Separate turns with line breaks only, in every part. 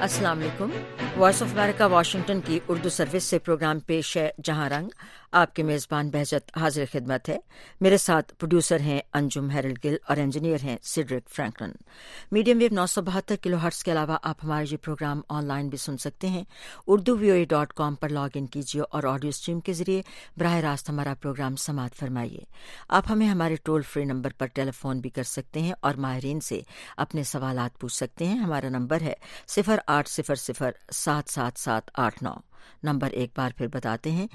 अस्सलाम वालेकुम। Voice of America Washington की उर्दू सर्विस से प्रोग्राम पेश है जहां रंग। आपके मेज़बान बहजत हाजिर खिदमत है। मेरे साथ प्रोड्यूसर हैं अंजुम हेरल्ड गिल और इंजीनियर हैं Cedric Franklin. Medium wave 972 kilohertz के अलावा आप हमारे ये प्रोग्राम ऑनलाइन भी सुन सकते हैं। urduvoa.com पर लॉग इन कीजिए और ऑडियो स्ट्रीम के जरिए बराह रास्त हमारा प्रोग्राम समाअत फरमाइए। आप हमें हमारे टोल फ्री नंबर पर टेलीफोन भी कर सकते हैं और माहिरीन से अपने सवालात पूछ सकते हैं। हमारा नंबर है 0800-777-89। नंबर एक बार फिर बताते हैं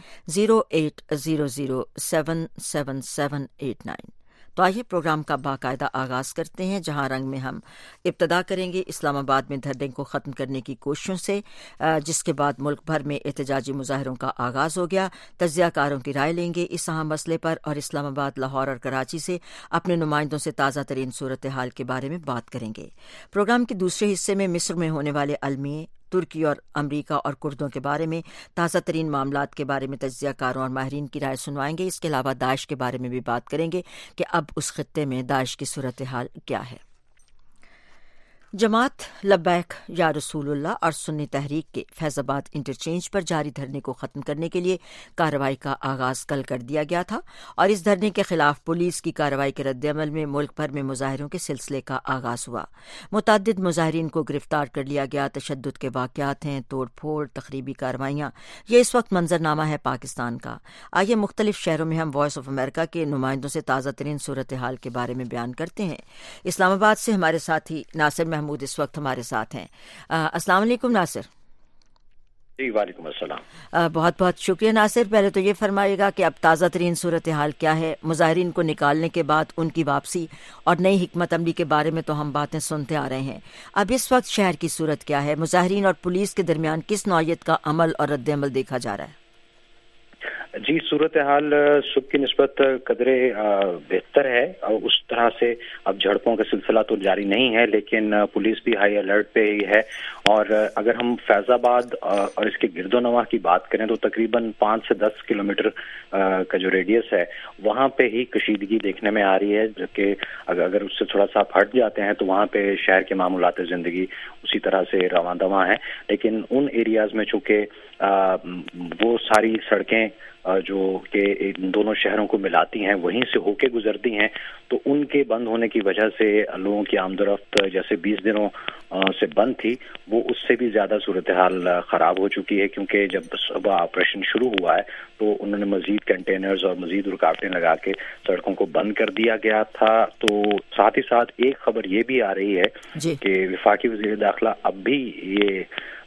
0800-777-89। तो आइए प्रोग्राम का बाकायदा आगाज करते हैं। जहां रंग में हम इब्तदा करेंगे इस्लामाबाद में धरने को ख़त्म करने की कोशिशों से, जिसके बाद मुल्क भर में एहतजाजी मुजाहरों का आगाज हो गया। तज्ज़ियाकारों की राय लेंगे इस अहम मसले पर और इस्लामाबाद, लाहौर और कराची से अपने नुमाइंदों से ताज़ा तरीन सूरत हाल के बारे में बात करेंगे। प्रोग्राम के दूसरे हिस्से में मिस्र में होने वाले अलमी, तुर्की और अमरीका और कुर्दों के बारे में ताज़ा तरीन मामलात के बारे में तज्ज़ियाकारों और माहिरीन की राय सुनवाएंगे। इसके अलावा दाइश के बारे में भी बात करेंगे कि अब उस खित्ते में दाइश की सूरत हाल क्या है। जमात लब्बैक या रसूलुल्लाह और सुन्नी तहरीक के फैज़ाबाद इंटरचेंज पर जारी धरने को ख़त्म करने के लिए कार्रवाई का आगाज़ कल कर दिया गया था और इस धरने के खिलाफ पुलिस की कार्रवाई के रद्दअमल में मुल्क भर में मुजाहरों के सिलसिले का आगाज़ हुआ। मुतअद्दिद मुजाहरीन को गिरफ्तार कर लिया गया। तशद्दुद के वाक़यात हैं, तोड़ फोड़, तखरीबी कार्रवाइयाँ। ये इस वक्त मंजरनामा है पाकिस्तान का। आइए मुख्तलिफ शहरों में हम वॉइस ऑफ अमेरिका के नुमाइंदों से ताज़ा तरीन सूरत हाल के बारे में बयान करते हैं। इस्लामाबाद से हमारे साथी नासिर महमूद इस वक्त हमारे साथ हैं। अस्सलाम वालेकुम नासिर।
जी वालेकुम अस्सलाम।
बहुत बहुत शुक्रिया नासिर। पहले तो ये फरमाइएगा कि अब ताज़ा तरीन सूरत हाल क्या है? मुजाहिरीन को निकालने के बाद उनकी वापसी और नई हिकमत अमली के बारे में तो हम बातें सुनते आ रहे हैं। अब इस वक्त शहर की सूरत क्या है? मुजाहिरीन और पुलिस के दरमियान किस नौयत का अमल और रद्द-ए-अमल देखा जा रहा है?
जी, सूरत हाल सुबह की निस्बत कदरे बेहतर है और उस तरह से अब झड़पों का सिलसिला तो जारी नहीं है, लेकिन पुलिस भी हाई अलर्ट पे ही है। और अगर हम फैजाबाद और इसके गिरदोनवा की बात करें तो तकरीबन 5 से 10 किलोमीटर का जो रेडियस है वहाँ पे ही कशीदगी देखने में आ रही है, जबकि अगर उससे थोड़ा सा हट जाते हैं तो वहाँ पे शहर के मामूलात ज़िंदगी उसी तरह से रवां दवां है। लेकिन उन एरियाज़ में चूँकि वो सारी सड़कें जो कि इन दोनों शहरों को मिलाती हैं वहीं से होके गुजरती हैं, तो उनके बंद होने की वजह से लोगों की आमदोरफ्त जैसे 20 दिनों से बंद थी, वो उससे भी ज़्यादा सूरत हाल ख़राब हो चुकी है। क्योंकि जब सुबह ऑपरेशन शुरू हुआ है तो उन्होंने मज़ीद कंटेनर्स और मज़ीद रुकावटें लगा के सड़कों को बंद कर दिया गया था। तो साथ ही साथ एक खबर ये भी आ रही है कि वफाकी वज़ीर दाखिला अब भी ये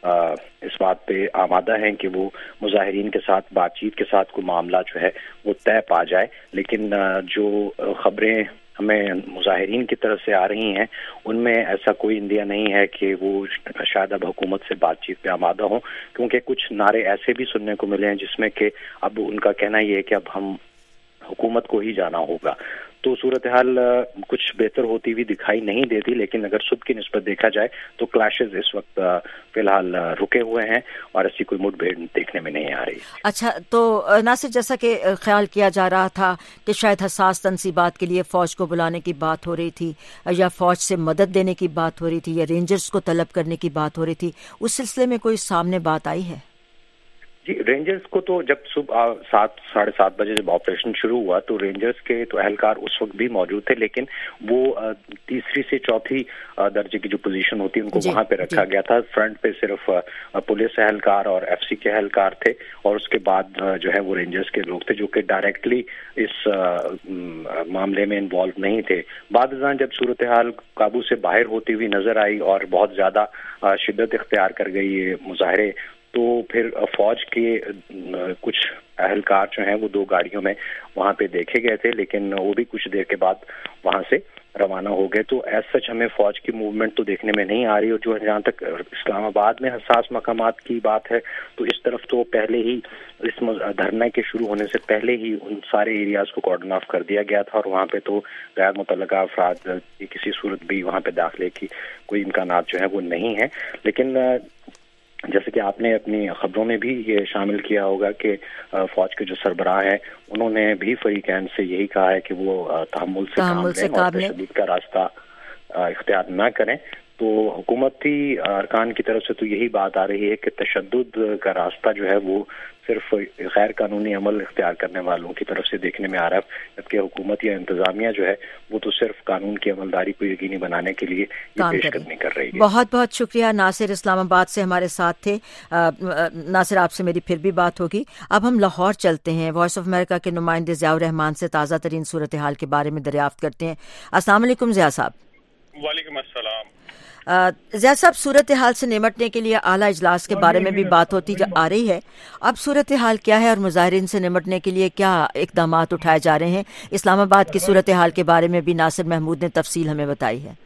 इस बात पे आमादा हैं कि वो मुजाहिरीन के साथ बातचीत के साथ कोई मामला जो है वो तय पा जाए। लेकिन जो खबरें हमें मुजाहिरीन की तरफ से आ रही हैं उनमें ऐसा कोई इंदिया नहीं है कि वो शायद अब हुकूमत से बातचीत पे आमादा हों, क्योंकि कुछ नारे ऐसे भी सुनने को मिले हैं जिसमें कि अब उनका कहना ये है कि अब हम हुकूमत को ही जाना होगा। तो सूरत हाल कुछ बेहतर होती हुई दिखाई नहीं देती, लेकिन अगर सुबह की निस्बत देखा जाए तो क्लैशेस इस वक्त फिलहाल रुके हुए हैं और ऐसी कोई मुठभेड़ देखने में नहीं आ रही।
अच्छा, तो नासिर, जैसा कि ख्याल किया जा रहा था कि शायद हसास तनसीबात के लिए फौज को बुलाने की बात हो रही थी या फौज से मदद देने की बात हो रही थी या रेंजर्स को तलब करने की बात हो रही थी, उस सिलसिले में कोई सामने बात आई है?
जी, रेंजर्स को तो जब सुबह 7 साढ़े 7 बजे जब ऑपरेशन शुरू हुआ तो रेंजर्स के तो एहलकार उस वक्त भी मौजूद थे, लेकिन वो तीसरी से चौथी दर्जे की जो पोजीशन होती है उनको वहां पे रखा गया था। फ्रंट पे सिर्फ पुलिस एहलकार और एफसी के एहलकार थे और उसके बाद जो है वो रेंजर्स के लोग थे जो कि डायरेक्टली इस मामले में इन्वॉल्व नहीं थे। बाद जब सूरत हाल काबू से बाहर होती हुई नजर आई और बहुत ज्यादा शिद्दत इख्तियार कर गई ये मुजाहरे, तो फिर फौज के कुछ एहलकार जो हैं वो 2 गाड़ियों में वहाँ पे देखे गए थे, लेकिन वो भी कुछ देर के बाद वहाँ से रवाना हो गए। तो एज सच हमें फौज की मूवमेंट तो देखने में नहीं आ रही। और जो जहाँ तक इस्लामाबाद में हसास मकामात की बात है तो इस तरफ तो पहले ही इस धरने के शुरू होने से पहले ही उन सारे एरियाज को कॉर्डन ऑफ कर दिया गया था और वहाँ पे तो गैर मुतल्लका अफराद की किसी सूरत भी वहाँ पे दाखिले की कोई इम्कानात जो है वो नहीं है। लेकिन जैसे कि आपने अपनी खबरों में भी ये शामिल किया होगा कि फौज के जो सरबराह हैं उन्होंने भी फरीकैन से यही कहा है कि वो तहम्मुल से काम लें और तशद्दुद का रास्ता इख्तियार न करें। تو حکومتی ارکان کی طرف سے تو یہی بات آ رہی ہے کہ تشدد کا راستہ جو ہے وہ صرف غیر قانونی عمل اختیار کرنے والوں کی طرف سے دیکھنے میں آ رہا ہے، جبکہ حکومت یا انتظامیہ جو ہے وہ تو صرف قانون کی عملداری کو یقینی بنانے کے لیے یہ پیش قدمی کر رہی ہے۔
بہت بہت شکریہ۔ ناصر اسلام آباد سے ہمارے ساتھ تھے۔ ناصر، آپ سے میری پھر بھی بات ہوگی۔ اب ہم لاہور چلتے ہیں، وائس آف امریکہ کے نمائندے ضیاء الرحمان سے تازہ ترین صورتحال کے بارے میں دریافت کرتے ہیں۔ السلام علیکم ضیاء صاحب۔
وعلیکم السلام۔
ضیاء صاحب، صورتحال سے نمٹنے کے لیے اعلیٰ اجلاس کے بارے میں بھی بات ہوتی آ رہی ہے، اب صورتحال کیا ہے اور مظاہرین سے نمٹنے کے لیے کیا اقدامات اٹھائے جا رہے ہیں؟ اسلام آباد کی صورتحال کے بارے میں بھی ناصر محمود نے تفصیل ہمیں بتائی ہے۔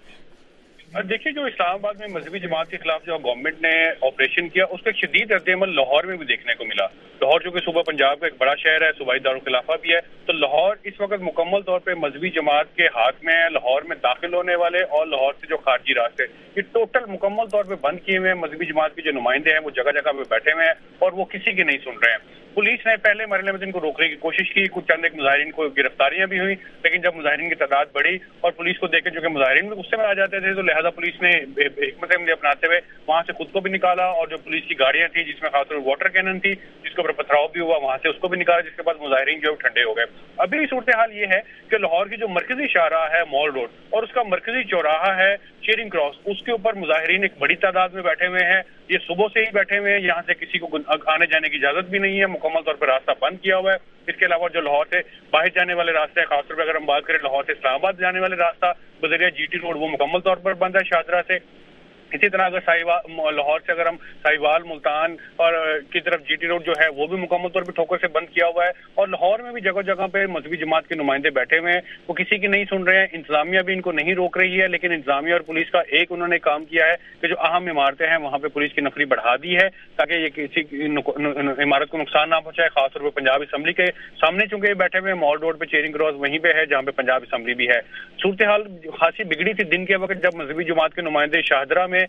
دیکھیے، جو اسلام آباد میں مذہبی جماعت کے خلاف جو گورنمنٹ نے آپریشن کیا، اس کا ایک شدید رد عمل لاہور میں بھی دیکھنے کو ملا۔ لاہور جو کہ صوبہ پنجاب کا ایک بڑا شہر ہے، صوبائی دارالخلافہ بھی ہے، تو لاہور اس وقت مکمل طور پہ مذہبی جماعت کے ہاتھ میں ہے۔ لاہور میں داخل ہونے والے اور لاہور سے جو خارجی راستے، یہ ٹوٹل مکمل طور پہ بند کیے ہوئے ہیں۔ مذہبی جماعت کے جو نمائندے ہیں وہ جگہ جگہ پہ بیٹھے ہوئے ہیں اور وہ کسی کی نہیں سن رہے ہیں۔ پولیس نے پہلے مرحلے میں ان کو روکنے کی کوشش کی، کچھ چند ایک مظاہرین کو گرفتاریاں بھی ہوئی، لیکن جب مظاہرین کی تعداد بڑھی اور پولیس کو دیکھ کے جو کہ مظاہرین بھی غصے میں آ جاتے تھے، تو لہٰذا پولیس نے حکمت عملی اپناتے ہوئے وہاں سے خود کو بھی نکالا، اور جو پولیس کی گاڑیاں تھیں جس میں خاص طور پر واٹر کینن تھی جس کے اوپر پتھراؤ بھی ہوا، وہاں سے اس کو بھی نکالا، جس کے بعد مظاہرین جو ٹھنڈے ہو گئے۔ ابھی صورتحال یہ ہے کہ لاہور کی جو مرکزی شاہراہ ہے مال روڈ اور اس کا مرکزی چوراہا ہے چیئرنگ کراس، اس کے اوپر مظاہرین ایک بڑی تعداد میں بیٹھے ہوئے ہیں۔ یہ صبح سے ہی بیٹھے ہوئے ہیں، یہاں سے کسی کو آنے جانے کی اجازت بھی نہیں ہے، مکمل طور پر راستہ بند کیا ہوا ہے۔ اس کے علاوہ جو لاہور سے باہر جانے والے راستے ہیں، خاص طور پر اگر ہم بات کریں لاہور سے اسلام آباد جانے والے راستہ بذریعہ جی ٹی روڈ، وہ مکمل طور پر بند ہے شاہدرہ سے۔ اسی طرح اگر لاہور سے اگر ہم ساہیوال ملتان اور کی طرف جی ٹی روڈ جو ہے وہ بھی مکمل طور پہ ٹھوکر سے بند کیا ہوا ہے، اور لاہور میں بھی جگہ جگہ پہ مذہبی جماعت کے نمائندے بیٹھے ہوئے ہیں، وہ کسی کی نہیں سن رہے ہیں۔ انتظامیہ بھی ان کو نہیں روک رہی ہے، لیکن انتظامیہ اور پولیس کا ایک انہوں نے کام کیا ہے کہ جو اہم عمارتیں ہیں وہاں پہ پولیس کی نفری بڑھا دی ہے تاکہ یہ کسی عمارت کو نقصان نہ پہنچائے، خاص طور پہ پنجاب اسمبلی کے سامنے چونکہ یہ بیٹھے ہوئے ہیں۔ مال روڈ پہ چیئرنگ کراس وہیں پہ ہے جہاں پہ پنجاب اسمبلی بھی ہے۔ صورتحال خاصی بگڑی تھی دن کے وقت جب مذہبی جماعت کے نمائندے شاہدرہ میں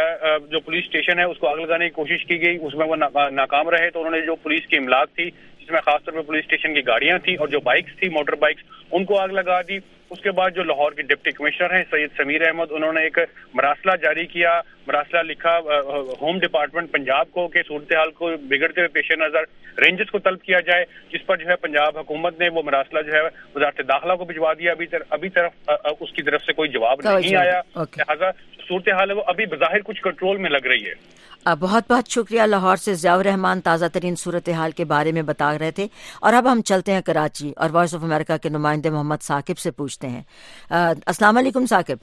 جو پولیس اسٹیشن ہے اس کو آگ لگانے کی کوشش کی گئی، اس میں وہ ناکام رہے، تو انہوں نے جو پولیس کی املاک تھی جس میں خاص طور پہ پولیس اسٹیشن کی گاڑیاں تھیں اور جو بائکس تھی موٹر بائکس، ان کو آگ لگا دی۔ اس کے بعد جو لاہور کے ڈپٹی کمشنر ہیں سید سمیر احمد، انہوں نے ایک مراسلہ جاری کیا، مراسلہ لکھا ہوم ڈپارٹمنٹ پنجاب کو کہ صورتحال کو بگڑتے ہوئے پیش نظر رینجز کو طلب کیا جائے، جس پر جو ہے پنجاب حکومت نے وہ مراسلہ جو ہے وزارت داخلہ کو بھجوا دیا۔ ابھی طرف اس کی طرف سے کوئی جواب نہیں آیا، لہٰذا صورتحال ہے وہ ابھی بظاہر کچھ کنٹرول میں لگ رہی ہے۔
بہت بہت شکریہ۔ لاہور سے ضیاء الرحمان تازہ ترین صورتحال کے بارے میں بتا رہے تھے، اور اب ہم چلتے ہیں کراچی اور وائس آف امریکہ کے نمائندے محمد ثاقب سے پوچھتے ہیں۔ السلام علیکم ثاقب۔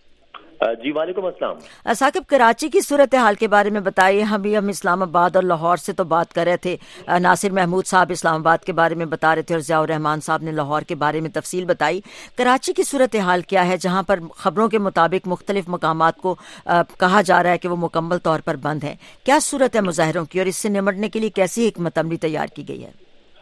جی وعلیکم السلام۔
ثاقب، کراچی کی صورتحال کے بارے میں بتائیے۔ ہم اسلام آباد اور لاہور سے تو بات کر رہے تھے، ناصر محمود صاحب اسلام آباد کے بارے میں بتا رہے تھے اور ضیاء الرحمان صاحب نے لاہور کے بارے میں تفصیل بتائی۔ کراچی کی صورتحال کیا ہے جہاں پر خبروں کے مطابق مختلف مقامات کو کہا جا رہا ہے کہ وہ مکمل طور پر بند ہیں؟ کیا صورت ہے مظاہروں کی اور اس سے نمٹنے کے لیے کیسی حکمت عملی تیار کی گئی ہے؟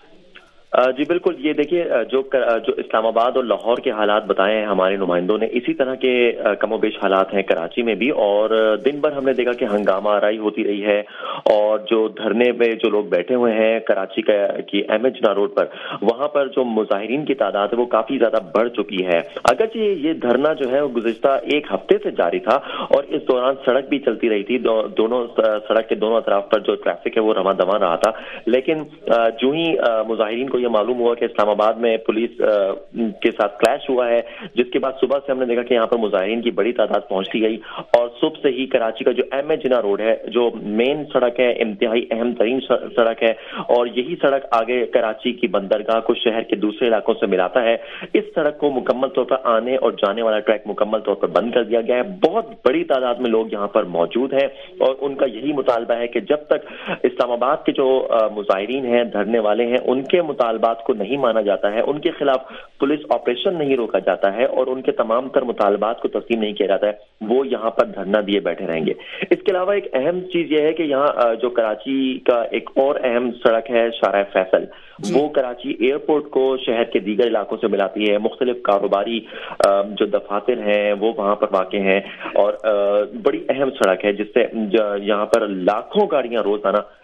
جی بالکل، یہ دیکھیے جو اسلام آباد اور لاہور کے حالات بتائے ہیں ہمارے نمائندوں نے، اسی طرح کے کم و بیش حالات ہیں کراچی میں بھی، اور دن بھر ہم نے دیکھا کہ ہنگامہ آرائی ہوتی رہی ہے، اور جو دھرنے پہ جو لوگ بیٹھے ہوئے ہیں کراچی کی احمد جناح روڈ پر، وہاں پر جو مظاہرین کی تعداد ہے وہ کافی زیادہ بڑھ چکی ہے۔ اگرچہ یہ دھرنا جو ہے وہ گزشتہ ایک ہفتے سے جاری تھا اور اس دوران سڑک بھی چلتی رہی تھی، دونوں سڑک کے دونوں اطراف پر جو ٹریفک ہے وہ رواں دواں رہا تھا، لیکن جو ہی مظاہرین کو یہ معلوم ہوا کہ اسلام آباد میں پولیس کے ساتھ کلیش ہوا ہے، جس کے بعد صبح سے ہم نے دیکھا کہ یہاں پر مظاہرین کی بڑی تعداد پہنچتی گئی، اور صبح سے ہی کراچی کا جو احمد جناح روڈ ہے جو مین سڑک ہے، انتہائی اہم ترین سڑک ہے، اور یہی سڑک آگے کراچی کی بندرگاہ کو شہر کے دوسرے علاقوں سے ملاتا ہے، اس سڑک کو مکمل طور پر آنے اور جانے والا ٹریک مکمل طور پر بند کر دیا گیا ہے۔ بہت بڑی تعداد میں لوگ یہاں پر موجود ہیں اور ان کا یہی مطالبہ ہے کہ جب تک اسلام آباد کے جو مظاہرین ہیں، دھرنے والے ہیں، ان کے مطالبات کو نہیں مانا جاتا ہے، ان کے خلاف پولیس آپریشن نہیں روکا جاتا ہے اور ان کے تمام تر مطالبات کو تسلیم نہیں کیا جاتا ہے، وہ یہاں پر دھرنا دیے بیٹھے رہیں گے۔ اس کے علاوہ ایک اہم چیز یہ ہے کہ یہاں جو کراچی کا ایک اور اہم سڑک ہے شارع فیصل، وہ کراچی ایئرپورٹ کو شہر کے دیگر علاقوں سے ملاتی ہے، مختلف کاروباری جو دفاتر ہیں وہ وہاں پر واقع ہیں، اور بڑی اہم سڑک ہے جس سے یہاں پر لاکھوں گاڑیاں روزانہ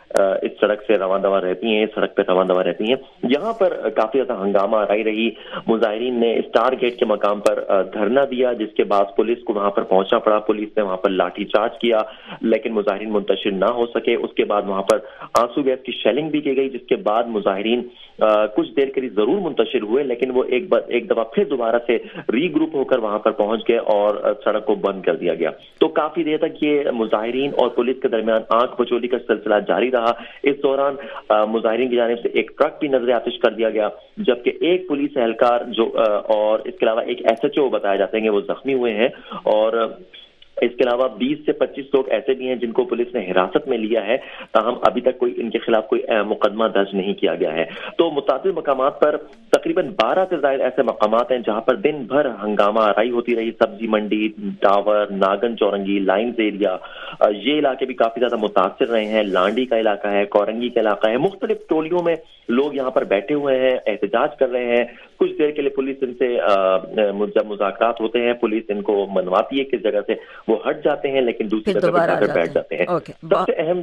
اس سڑک سے رواں دواں رہتی ہیں، اس سڑک پہ رواں دواں رہتی ہیں. یہاں پر کافی زیادہ ہنگامہ آرائی رہی. مظاہرین نے اسٹار گیٹ کے مقام پر دھرنا دیا، جس کے بعد پولیس کو وہاں پر پہنچنا پڑا. پولیس نے وہاں پر لاٹھی چارج کیا لیکن مظاہرین منتشر نہ ہو سکے. اس کے بعد وہاں پر آنسو گیس کی شیلنگ بھی کی گئی، جس کے بعد مظاہرین کچھ دیر کے لیے ضرور منتشر ہوئے لیکن وہ ایک دفعہ پھر دوبارہ سے ری گروپ ہو کر وہاں پر پہنچ گئے اور سڑک کو بند کر دیا گیا. تو کافی دیر تک یہ مظاہرین اور پولیس کے درمیان آنکھ بچولی کا سلسلہ جاری رہا. اس دوران مظاہرین کی جانب سے ایک ٹرک بھی نظر آتش کر دیا گیا، جبکہ ایک پولیس اہلکار اور اس کے علاوہ ایک SHO بتایا جاتے ہیں کہ وہ زخمی ہوئے ہیں، اور اس کے علاوہ 20 سے 25 لوگ ایسے بھی ہیں جن کو پولیس نے حراست میں لیا ہے، تاہم ابھی تک ان کے خلاف کوئی مقدمہ درج نہیں کیا گیا ہے. تو متعدد مقامات پر تقریباً 12 سے زائد ایسے مقامات ہیں جہاں پر دن بھر ہنگامہ آرائی ہوتی رہی. Sabzi Mandi, tower, Nagan Chowrangi, Lines area, یہ علاقے بھی کافی زیادہ متاثر رہے ہیں. لانڈی کا علاقہ ہے، کورنگی کا علاقہ ہے. مختلف ٹولیوں میں لوگ یہاں پر بیٹھے ہوئے ہیں، احتجاج کر رہے ہیں. کچھ دیر کے لیے پولیس ان سے جب مذاکرات ہوتے ہیں پولیس ان کو منواتی ہے کس جگہ سے، وہ ہٹ جاتے ہیں لیکن دوسری جگہ پر جا کر بیٹھ جاتے ہیں. سب سے اہم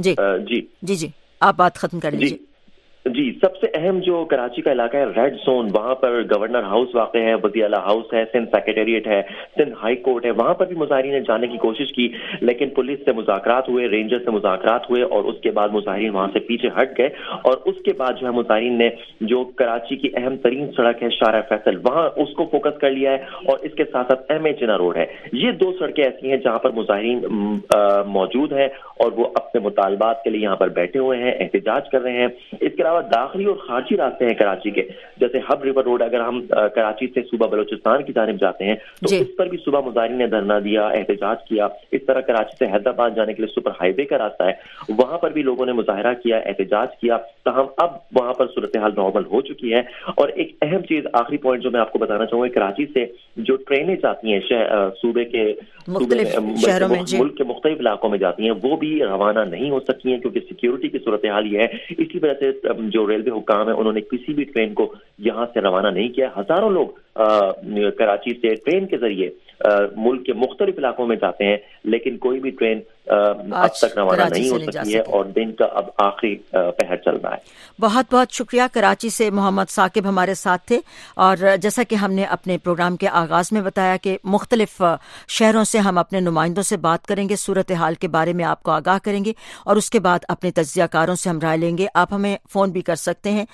جی آپ بات ختم کر لیجیے.
جی سب سے اہم جو کراچی کا علاقہ ہے ریڈ زون، وہاں پر گورنر ہاؤس واقع ہے، وزیر اعلیٰ ہاؤس ہے، سندھ سیکریٹریٹ ہے، سندھ ہائی کورٹ ہے. وہاں پر بھی مظاہرین نے جانے کی کوشش کی لیکن پولیس سے مذاکرات ہوئے، رینجر سے مذاکرات ہوئے اور اس کے بعد مظاہرین وہاں سے پیچھے ہٹ گئے. اور اس کے بعد جو ہے مظاہرین نے جو کراچی کی اہم ترین سڑک ہے شارع فیصل، وہاں اس کو فوکس کر لیا ہے اور اس کے ساتھ ساتھ MA جناح روڈ ہے. یہ دو سڑکیں ایسی ہیں جہاں پر مظاہرین موجود ہیں اور وہ اپنے مطالبات کے لیے یہاں پر بیٹھے ہوئے ہیں، احتجاج کر رہے ہیں. اس کے علاوہ داخلی اور خارجی راستے ہیں کراچی کے، جیسے ہب ریور روڈ. اگر ہم کراچی سے صوبہ بلوچستان کی جانب جاتے ہیں تو اس پر بھی صبح مظاہرین نے دھرنا دیا، احتجاج کیا. اس طرح کراچی سے حیدرآباد جانے کے لیے سپر ہائی وے کا راستہ ہے، وہاں پر بھی لوگوں نے مظاہرہ کیا، احتجاج کیا. تاہم اب وہاں پر صورتحال نارمل ہو چکی ہے. اور ایک اہم چیز، آخری پوائنٹ جو میں آپ کو بتانا چاہوں گا، کراچی سے جو ٹرینیں جاتی ہیں صوبے کے شہروں میں، ملک کے مختلف علاقوں میں جاتی ہیں، وہ بھی روانہ نہیں ہو سکی ہیں کیونکہ سیکیورٹی کی صورتحال یہ ہے. اسی وجہ سے جو ریلوے حکام ہے انہوں نے کسی بھی ٹرین کو یہاں سے روانہ نہیں کیا. ہزاروں لوگ کراچی سے ٹرین کے ذریعے ملک کے مختلف علاقوں میں جاتے ہیں لیکن کوئی بھی ٹرین اب تک روانہ نہیں ہو سکی ہے اور دن کا اب آخری پہر چل رہا ہے.
بہت بہت شکریہ. کراچی سے محمد ثاقب ہمارے ساتھ تھے اور جیسا کہ ہم نے اپنے پروگرام کے آغاز میں بتایا کہ مختلف شہروں سے ہم اپنے نمائندوں سے بات کریں گے، صورتحال کے بارے میں آپ کو آگاہ کریں گے اور اس کے بعد اپنے تجزیہ کاروں سے ہم رائے لیں گے. آپ ہمیں فون بھی کر سکتے ہیں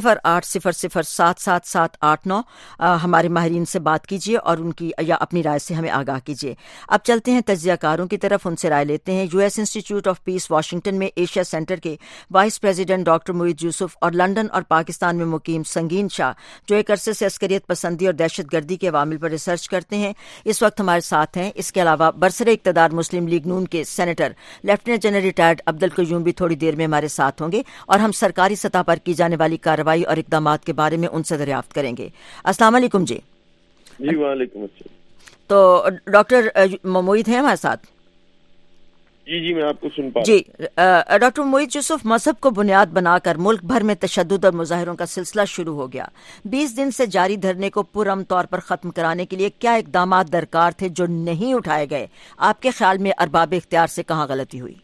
0800077789. ہمارے ماہرین سے بات کیجیے اور ان کی یا اپنی رائے سے ہمیں آگاہ کیجیے. اب چلتے ہیں تجزیہ کاروں کی طرف، ان سے رائے لیتے ہیں. US institute of peace Washington میں ایشیا سینٹر کے vice president doctor Moeed Yusuf اور لندن اور پاکستان میں مقیم سنگین شاہ جو ایک عرصے سے عسکریت پسندی اور دہشت گردی کے عوامل پر ریسرچ کرتے ہیں، اس وقت ہمارے ساتھ ہیں. اس کے علاوہ برسر اقتدار مسلم لیگ نون کے senator lieutenant general retired Abdul Qayyum بھی تھوڑی دیر میں ہمارے ساتھ ہوں گے اور ہم سرکاری سطح پر کی جانے والی کارروائی اور اقدامات کے بارے میں ان سے دریافت کریں گے. السلام علیکم. جی
وعلیکم السلام.
تو ڈاکٹر معید ہیں ہمارے ساتھ؟
جی میں آپ کو سن پا رہا ہوں.
جی ڈاکٹر معید یوسف، مذہب کو بنیاد بنا کر ملک بھر میں تشدد اور مظاہروں کا سلسلہ شروع ہو گیا. 20 دن سے جاری دھرنے کو پرامن طور پر ختم کرانے کے لیے کیا اقدامات درکار تھے جو نہیں اٹھائے گئے؟ آپ کے خیال میں ارباب اختیار سے کہاں غلطی ہوئی؟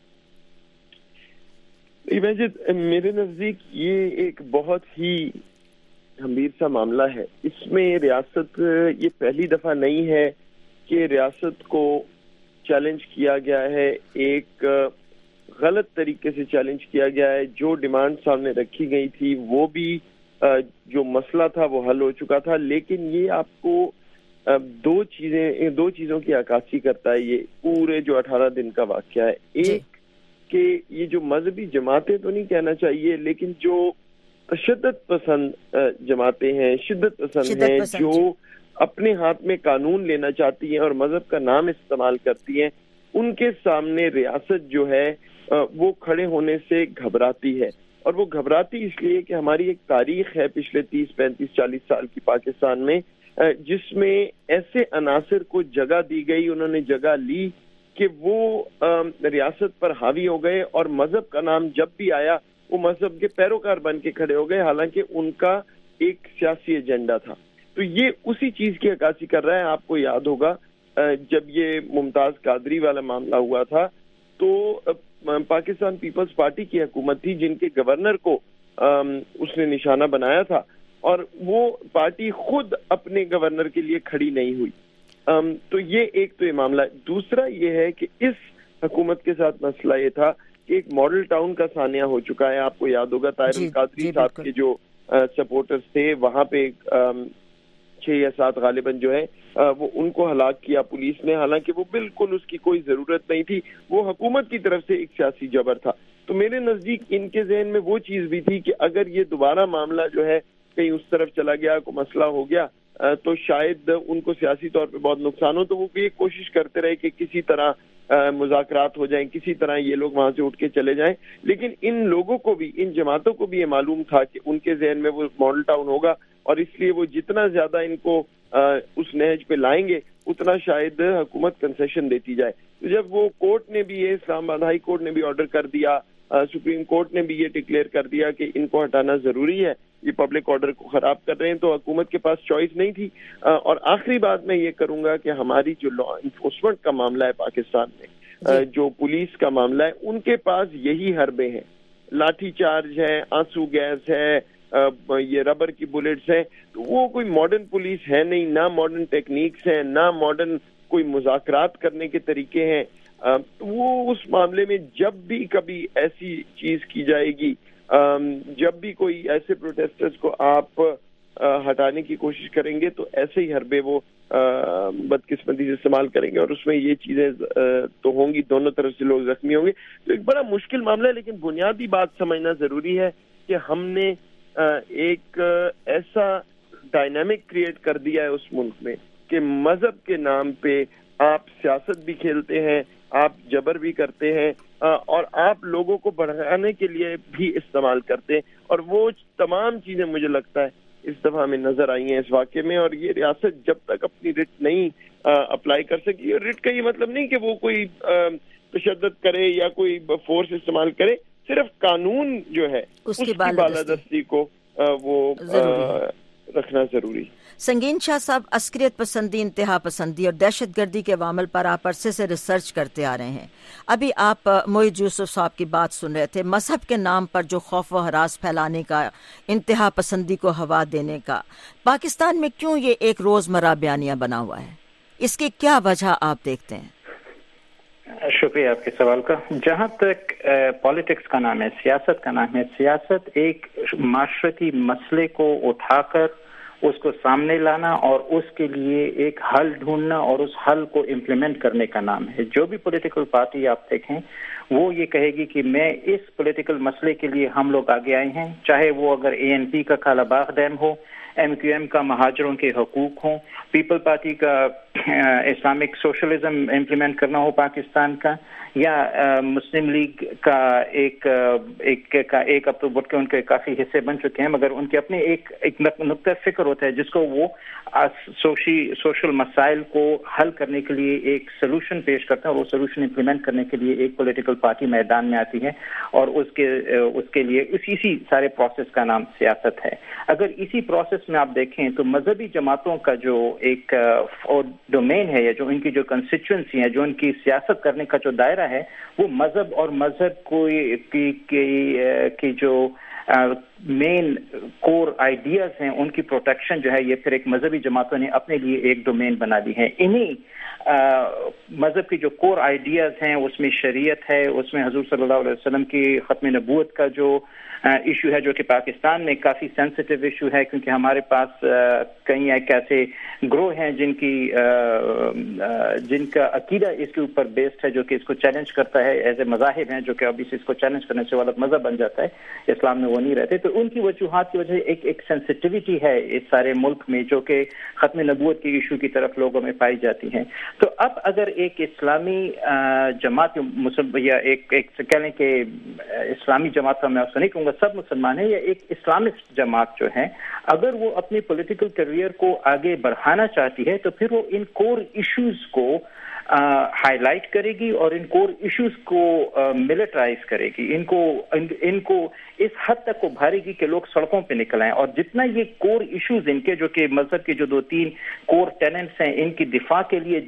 میرے نزدیک یہ ایک بہت ہی گمبھیر سا معاملہ ہے. اس میں ریاست، یہ پہلی دفعہ نہیں ہے کہ ریاست کو چیلنج کیا گیا ہے، ایک غلط طریقے سے چیلنج کیا گیا ہے. جو ڈیمانڈ سامنے رکھی گئی تھی وہ بھی، جو مسئلہ تھا وہ حل ہو چکا تھا. لیکن یہ آپ کو دو چیزوں کی عکاسی کرتا ہے یہ پورے جو 18 دن کا واقعہ ہے. ایک کہ یہ جو مذہبی جماعتیں تو نہیں کہنا چاہیے لیکن جو تشدد پسند جماعتیں ہیں، شدت پسند ہیں، جو اپنے ہاتھ میں قانون لینا چاہتی ہیں اور مذہب کا نام استعمال کرتی ہیں، ان کے سامنے ریاست جو ہے وہ کھڑے ہونے سے گھبراتی ہے. اور وہ گھبراتی اس لیے کہ ہماری ایک تاریخ ہے پچھلے 30 35 40 سال کی پاکستان میں، جس میں ایسے عناصر کو جگہ دی گئی، انہوں نے جگہ لی کہ وہ ریاست پر حاوی ہو گئے اور مذہب کا نام جب بھی آیا وہ مذہب کے پیروکار بن کے کھڑے ہو گئے، حالانکہ ان کا ایک سیاسی ایجنڈا تھا. تو یہ اسی چیز کی عکاسی کر رہا ہے. آپ کو یاد ہوگا جب یہ ممتاز قادری والا معاملہ ہوا تھا تو پاکستان پیپلز پارٹی کی حکومت تھی جن کے گورنر کو اس نے نشانہ بنایا تھا، اور وہ پارٹی خود اپنے گورنر کے لیے کھڑی نہیں ہوئی۔ تو یہ ایک تو یہ معاملہ ہے۔ دوسرا یہ ہے کہ اس حکومت کے ساتھ مسئلہ یہ تھا کہ ایک ماڈل ٹاؤن کا سانحہ ہو چکا ہے، آپ کو یاد ہوگا طاہر القادری صاحب کے جو سپورٹرز تھے، وہاں پہ 6 یا 7 غالباً جو ہے وہ ان کو ہلاک کیا پولیس نے، حالانکہ وہ بالکل اس کی کوئی ضرورت نہیں تھی، وہ حکومت کی طرف سے ایک سیاسی جبر تھا۔ تو میرے نزدیک ان کے ذہن میں وہ چیز بھی تھی کہ اگر یہ دوبارہ معاملہ جو ہے کہیں اس طرف چلا گیا، کوئی مسئلہ ہو گیا، تو شاید ان کو سیاسی طور پہ بہت نقصان ہو، تو وہ یہ کوشش کرتے رہے کہ کسی طرح مذاکرات ہو جائیں، کسی طرح یہ لوگ وہاں سے اٹھ کے چلے جائیں۔ لیکن ان لوگوں کو بھی، ان جماعتوں کو بھی یہ معلوم تھا کہ ان کے ذہن میں وہ ماڈل ٹاؤن ہوگا، اور اس لیے وہ جتنا زیادہ ان کو اس نہج پہ لائیں گے اتنا شاید حکومت کنسیشن دیتی جائے۔ تو جب وہ کورٹ نے بھی، یہ اسلام آباد ہائی کورٹ نے بھی آرڈر کر دیا، سپریم کورٹ نے بھی یہ ڈکلیئر کر دیا کہ ان کو ہٹانا ضروری ہے، یہ پبلک آرڈر کو خراب کر رہے ہیں، تو حکومت کے پاس چوائس نہیں تھی۔ اور آخری بات میں یہ کروں گا کہ ہماری جو لا انفورسمنٹ کا معاملہ ہے پاکستان میں، جو پولیس کا معاملہ ہے، ان کے پاس یہی حربے ہیں، لاٹھی چارج ہے، آنسو گیس ہے، یہ ربر کی بلٹس ہیں، تو وہ کوئی ماڈرن پولیس ہے نہیں، نہ ماڈرن ٹیکنیکس ہیں، نہ ماڈرن کوئی مذاکرات کرنے کے طریقے ہیں۔ وہ اس معاملے میں جب بھی کبھی ایسی چیز کی جائے گی، جب بھی کوئی ایسے پروٹیسٹرز کو آپ ہٹانے کی کوشش کریں گے، تو ایسے ہی حربے وہ بدقسمتی سے استعمال کریں گے، اور اس میں یہ چیزیں تو ہوں گی، دونوں طرف سے لوگ زخمی ہوں گے۔ تو ایک بڑا مشکل معاملہ ہے، لیکن بنیادی بات سمجھنا ضروری ہے کہ ہم نے ایک ایسا ڈائنامک کریٹ کر دیا ہے اس ملک میں کہ مذہب کے نام پہ آپ سیاست بھی کھیلتے ہیں، آپ جبر بھی کرتے ہیں، اور آپ لوگوں کو بڑھانے کے لیے بھی استعمال کرتے ہیں، اور وہ تمام چیزیں مجھے لگتا ہے اس دفعہ ہمیں نظر آئی ہیں اس واقعے میں۔ اور یہ ریاست جب تک اپنی رٹ نہیں اپلائی کر سکی، اور رٹ کا یہ مطلب نہیں کہ وہ کوئی تشدد کرے یا کوئی فورس استعمال کرے، صرف قانون جو ہے اس کی بالادستی کو وہ رکھنا ضروری۔
سنگین شاہ صاحب، عسکریت پسندی، انتہا پسندی اور دہشت گردی کے عوامل پر آپ عرصے سے ریسرچ کرتے آ رہے ہیں۔ ابھی آپ معید یوسف صاحب کی بات سن رہے تھے، مذہب کے نام پر جو خوف و ہراس پھیلانے کا، انتہا پسندی کو ہوا دینے کا، پاکستان میں کیوں یہ ایک روزمرہ بیانیہ بنا ہوا ہے؟ اس کی کیا وجہ آپ دیکھتے ہیں؟
شکریہ آپ کے سوال کا۔ جہاں تک پالیٹکس کا نام ہے، سیاست کا نام ہے، سیاست ایک معاشرتی مسئلے کو اٹھا کر اس کو سامنے لانا اور اس کے لیے ایک حل ڈھونڈنا اور اس حل کو امپلیمنٹ کرنے کا نام ہے۔ جو بھی پولیٹیکل پارٹی آپ دیکھیں وہ یہ کہے گی کہ میں اس پولیٹیکل مسئلے کے لیے ہم لوگ آگے آئے ہیں، چاہے وہ اگر ANP کا کالا باغ ڈیم ہو، MQM کا مہاجروں کے حقوق ہوں، پیپل پارٹی کا اسلامک سوشلزم امپلیمنٹ کرنا ہو پاکستان کا، یا مسلم لیگ کا ایک اب تو بٹ کے ان کے کافی حصے بن چکے ہیں، مگر ان کے اپنے ایک نقطہ فکر ہوتا ہے جس کو وہ سوشل مسائل کو حل کرنے کے لیے ایک سلوشن پیش کرتے ہیں، اور وہ سلوشن امپلیمنٹ کرنے کے لیے ایک پولیٹیکل پارٹی میدان میں آتی ہے، اور اس کے لیے اسی سارے پروسیس کا نام سیاست ہے۔ اگر اسی پروسیس میں آپ دیکھیں تو مذہبی جماعتوں کا جو ایک ڈومین ہے، یا جو ان کی جو کنسٹیچوئنسی ہے، جو ان کی سیاست کرنے کا جو دائرہ ہے، وہ مذہب اور مذہب کی جو مین کور آئیڈیاز ہیں ان کی پروٹیکشن جو ہے، یہ پھر ایک مذہبی جماعتوں نے اپنے لیے ایک ڈومین بنا دی ہے۔ انہی مذہب کی جو کور آئیڈیاز ہیں اس میں شریعت ہے، اس میں حضور صلی اللہ علیہ وسلم کی ختم نبوت کا جو ایشو ہے، جو کہ پاکستان میں کافی سینسٹیو ایشو ہے، کیونکہ ہمارے پاس کئی ایک ایسے گروہ ہیں جن کا عقیدہ اس کے اوپر بیسڈ ہے، جو کہ اس کو چیلنج کرتا ہے، ایز اے مذاہب ہیں جو کہ ابھی سے اس کو چیلنج کرنے سے غلط مذہب بن جاتا ہے، اسلام میں وہ نہیں رہتے۔ تو ان کی وجوہات کی وجہ سے ایک سینسٹیوٹی ہے اس سارے ملک میں، جو کہ ختم نبوت کے ایشو کی طرف لوگوں میں پائی جاتی ہیں۔ تو اب اگر ایک اسلامی جماعت یا ایک کہہ لیں کہ اسلامی جماعت، میں اس کو نہیں کہوں گا سب مسلمان ہیں، یا ایک اسلامسٹ جماعت جو ہے، اگر وہ اپنی پولیٹیکل کیریئر کو آگے بڑھانا چاہتی ہے تو پھر وہ ان کور ایشوز کو ہائی لائٹ کرے گی اور ان کور ایشوز کو ملٹرائز کرے گی، ان کو اس حد تک ابھارے گی کہ لوگ سڑکوں پہ نکل آئیں، اور جتنا یہ کور ایشوز ان کے، جو کہ مذہب کے جو 2-3 کور ٹیننٹس ہیں، ان کی دفاع کے لیے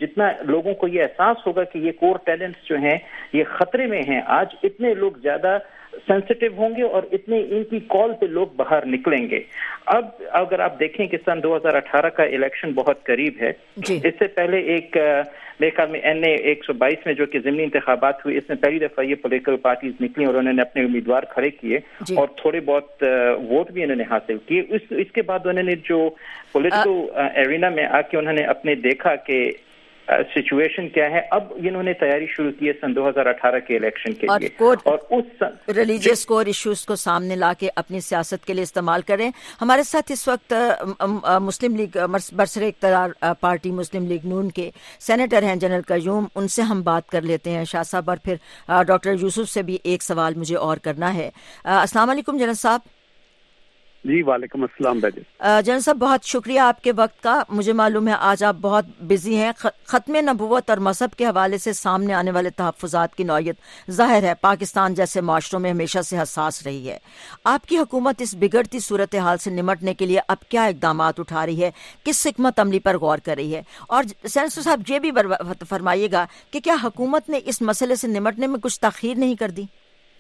جتنا لوگوں کو یہ احساس ہوگا کہ یہ کور ٹیلنٹس جو ہیں یہ خطرے میں ہیں، آج اتنے لوگ زیادہ سینسٹیو ہوں گے اور اتنے ان کی کال پہ لوگ باہر نکلیں گے. اب اگر آپ دیکھیں کہ سن 2018 کا الیکشن بہت قریب ہے، اس سے پہلے ایک میرے خیال میں NA 122 میں جو کہ ضمنی انتخابات ہوئے، اس میں پہلی دفعہ یہ پولیٹیکل پارٹیز نکلی اور انہوں نے اپنے امیدوار کھڑے کیے اور تھوڑے بہت ووٹ بھی انہوں نے حاصل کیے. اس کے بعد انہوں نے جو پولیٹیکل ایرینا میں آ کے انہوں نے اپنے دیکھا کہ سچویشن کیا ہے، اب انہوں نے تیاری شروع کی ہے سن 2018 کے الیکشن کے لیے، اور اس
ریلیجیس کور ایشوز کو سامنے لا کے اپنی سیاست کے لیے استعمال کریں. ہمارے ساتھ اس وقت مسلم لیگ برسر اقتدار پارٹی مسلم لیگ نون کے سینیٹر ہیں جنرل قیوم، ان سے ہم بات کر لیتے ہیں شاہ صاحب، اور پھر ڈاکٹر یوسف سے بھی ایک سوال مجھے اور کرنا ہے. السلام علیکم جنرل صاحب.
جی وعلیکم السلام.
جنرل صاحب بہت شکریہ آپ کے وقت کا. مجھے معلوم ہے آج آپ بہت بزی ہیں. ختم نبوت اور مذہب کے حوالے سے سامنے آنے والے تحفظات کی نوعیت ظاہر ہے پاکستان جیسے معاشروں میں ہمیشہ سے حساس رہی ہے. آپ کی حکومت اس بگڑتی صورتحال سے نمٹنے کے لیے اب کیا اقدامات اٹھا رہی ہے، کس حکمت عملی پر غور کر رہی ہے؟ اور سینیٹر صاحب یہ بھی فرمائیے گا کہ کیا حکومت نے اس مسئلے سے نمٹنے میں کچھ تاخیر نہیں کر دی؟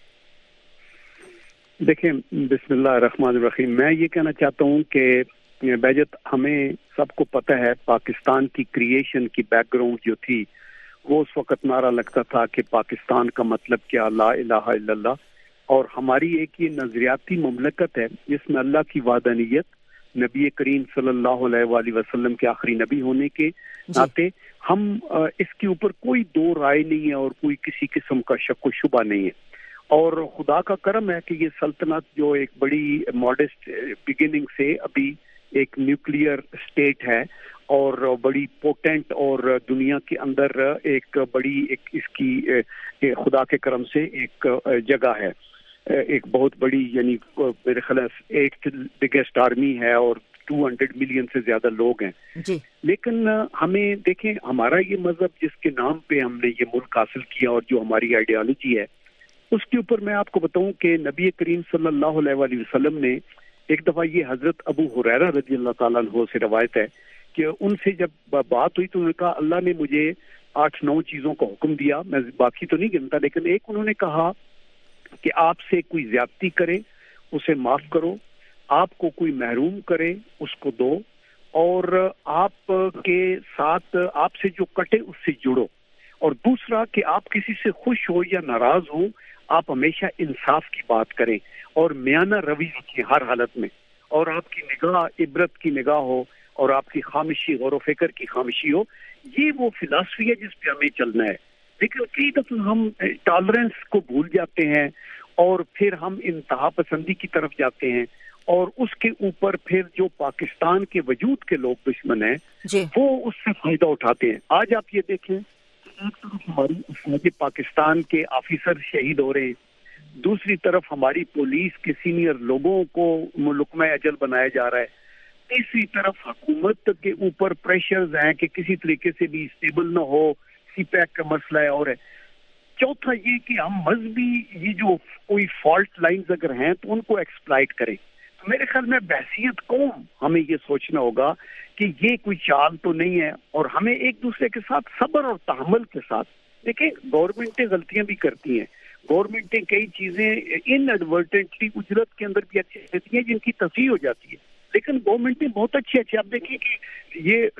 دیکھیں، بسم اللہ الرحمن الرحیم. میں یہ کہنا چاہتا ہوں کہ بہجت ہمیں سب کو پتہ ہے پاکستان کی کریشن کی بیک گراؤنڈ جو تھی وہ اس وقت نعرہ لگتا تھا کہ پاکستان کا مطلب کیا، لا الہ الا اللہ. اور ہماری ایک یہ نظریاتی مملکت ہے جس میں اللہ کی وحدانیت، نبی کریم صلی اللہ علیہ وآلہ وسلم کے آخری نبی ہونے کے ناطے ہم اس کے اوپر کوئی دو رائے نہیں ہے اور کوئی کسی قسم کا شک و شبہ نہیں ہے. اور خدا کا کرم ہے کہ یہ سلطنت جو ایک بڑی ماڈسٹ بگننگ سے ابھی ایک نیوکلیئر اسٹیٹ ہے اور بڑی پوٹینٹ اور دنیا کے اندر ایک بڑی ایک اس کی خدا کے کرم سے ایک جگہ ہے، ایک بہت بڑی، یعنی میرے خیال 8th بگیسٹ آرمی ہے اور 200 ملین سے زیادہ لوگ ہیں. لیکن ہمیں دیکھیں، ہمارا یہ مذہب جس کے نام پہ ہم نے یہ ملک حاصل کیا اور جو ہماری آئیڈیالوجی ہے اس کے اوپر میں آپ کو بتاؤں کہ نبی کریم صلی اللہ علیہ وآلہ وسلم نے ایک دفعہ، یہ حضرت ابو ہریرہ رضی اللہ تعالیٰ عنہ سے روایت ہے کہ ان سے جب بات ہوئی تو انہوں نے کہا اللہ نے مجھے 8-9 چیزوں کا حکم دیا، میں باقی تو نہیں گنتا، لیکن ایک انہوں نے کہا کہ آپ سے کوئی زیادتی کرے اسے معاف کرو، آپ کو کوئی محروم کرے اس کو دو، اور آپ کے ساتھ آپ سے جو کٹے اس سے جڑو، اور دوسرا کہ آپ کسی سے خوش ہو یا ناراض ہو آپ ہمیشہ انصاف کی بات کریں اور میانہ روی رکھیں ہر حالت میں، اور آپ کی نگاہ عبرت کی نگاہ ہو اور آپ کی خاموشی غور و فکر کی خاموشی ہو. یہ وہ فلسفی ہے جس پہ ہمیں چلنا ہے. لیکن کئی دفعہ ہم ٹالرنس کو بھول جاتے ہیں اور پھر ہم انتہا پسندی کی طرف جاتے ہیں، اور اس کے اوپر پھر جو پاکستان کے وجود کے لوگ دشمن ہیں وہ اس سے فائدہ اٹھاتے ہیں. آج آپ یہ دیکھیں، ایک طرف ہماری افواج پاکستان کے آفیسر شہید ہو رہے ہیں، دوسری طرف ہماری پولیس کے سینئر لوگوں کو لقمہ اجل بنایا جا رہا ہے، تیسری طرف حکومت کے اوپر پریشرز ہیں کہ کسی طریقے سے بھی اسٹیبل نہ ہو، سی پیک کا مسئلہ ہے اور ہے. چوتھا یہ کہ ہم مذہبی یہ جو کوئی فالٹ لائنز اگر ہیں تو ان کو ایکسپلائٹ کریں. میرے خیال میں بحثیت قوم ہمیں یہ سوچنا ہوگا کہ یہ کوئی چال تو نہیں ہے، اور ہمیں ایک دوسرے کے ساتھ صبر اور تحمل کے ساتھ دیکھیں. گورنمنٹیں غلطیاں بھی کرتی ہیں، گورنمنٹیں کئی چیزیں ان ایڈورٹنٹلی اجرت کے اندر بھی اچھی رہتی ہیں جن کی تصحیح ہو جاتی ہے، لیکن گورنمنٹیں بہت اچھی آپ دیکھیں کہ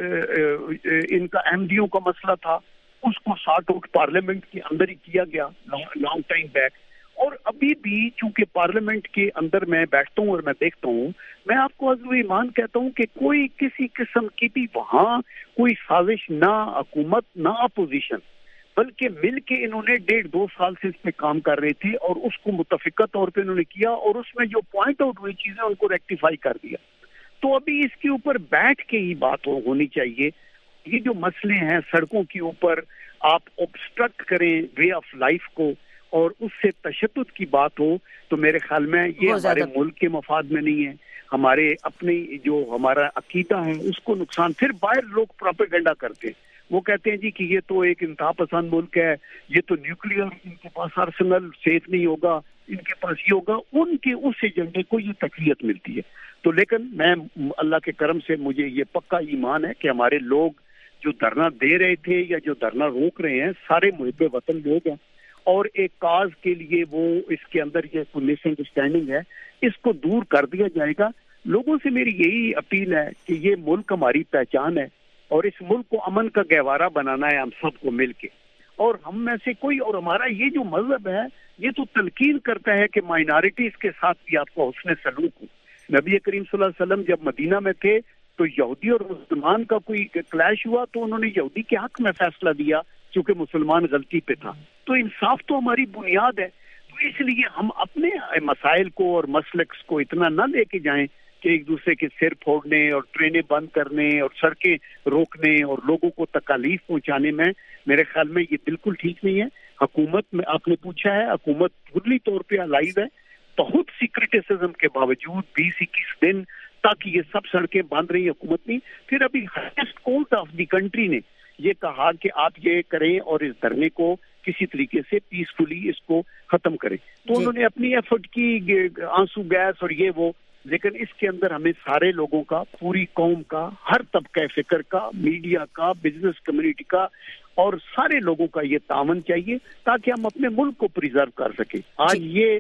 یہ ان کا MDO کا مسئلہ تھا، اس کو سارٹ آؤٹ پارلیمنٹ کے اندر ہی کیا گیا لانگ ٹائم بیک. اور ابھی بھی چونکہ پارلیمنٹ کے اندر میں بیٹھتا ہوں اور میں دیکھتا ہوں، میں آپ کو عزو ایمان کہتا ہوں کہ کوئی کسی قسم کی بھی وہاں کوئی سازش، نہ حکومت نہ اپوزیشن، بلکہ مل کے انہوں نے 1.5-2 سال سے اس پہ کام کر رہے تھے اور اس کو متفقہ طور پہ انہوں نے کیا اور اس میں جو پوائنٹ آؤٹ ہوئی چیزیں ان کو ریکٹیفائی کر دیا. تو ابھی اس کے اوپر بیٹھ کے ہی بات ہونی چاہیے. یہ جو مسئلے ہیں سڑکوں کے اوپر آپ obstruct کریں وے آف لائف کو اور اس سے تشدد کی بات ہو تو میرے خیال میں یہ ہمارے ملک کے مفاد میں نہیں ہے. ہمارے اپنے جو ہمارا عقیدہ ہے اس کو نقصان. پھر باہر لوگ پروپیگنڈا کرتے ہیں، وہ کہتے ہیں جی کہ یہ تو ایک انتہا پسند ملک ہے، یہ تو نیوکلیئر، ان کے پاس آرسنل سیف نہیں ہوگا، ان کے پاس یہ ہوگا. ان کے اس ایجنڈے کو یہ تقویت ملتی ہے. تو لیکن میں اللہ کے کرم سے مجھے یہ پکا ایمان ہے کہ ہمارے لوگ جو دھرنا دے رہے تھے یا جو دھرنا روک رہے ہیں سارے محب وطن لوگ ہیں، اور ایک کاز کے لیے وہ اس کے اندر یہ مس انڈرسٹینڈنگ ہے، اس کو دور کر دیا جائے گا۔ لوگوں سے میری یہی اپیل ہے کہ یہ ملک ہماری پہچان ہے اور اس ملک کو امن کا گہوارہ بنانا ہے ہم سب کو مل کے، اور ہم میں سے کوئی، اور ہمارا یہ جو مذہب ہے یہ تو تلقین کرتا ہے کہ مائنارٹیز کے ساتھ بھی آپ کو حسن سلوک ہو۔ نبی کریم صلی اللہ علیہ وسلم جب مدینہ میں تھے تو یہودی اور مسلمان کا کوئی کلیش ہوا تو انہوں نے یہودی کے حق میں فیصلہ دیا کیونکہ مسلمان غلطی پہ تھا۔ تو انصاف تو ہماری بنیاد ہے، تو اس لیے ہم اپنے مسائل کو اور مسلکس کو اتنا نہ لے کے جائیں کہ ایک دوسرے کے سر پھوڑنے اور ٹرینیں بند کرنے اور سڑکیں روکنے اور لوگوں کو تکالیف پہنچانے میں، میرے خیال میں یہ بالکل ٹھیک نہیں ہے۔ حکومت میں آپ نے پوچھا ہے، حکومت کلی طور پہ الائیو ہے، بہت سی کرٹیسزم کے باوجود 20-21 دن تک یہ سب سڑکیں بند رہی حکومت نے۔ پھر ابھی highest court of the country نے یہ کہا کہ آپ یہ کریں اور اس دھرنے کو کسی طریقے سے پیسفلی اس کو ختم کریں، تو انہوں نے اپنی ایفرٹ کی، آنسو گیس اور یہ وہ، لیکن اس کے اندر ہمیں سارے لوگوں کا، پوری قوم کا، ہر طبقہ فکر کا، میڈیا کا، بزنس کمیونٹی کا اور سارے لوگوں کا یہ تعاون چاہیے تاکہ ہم اپنے ملک کو پریزرو کر سکیں۔ آج یہ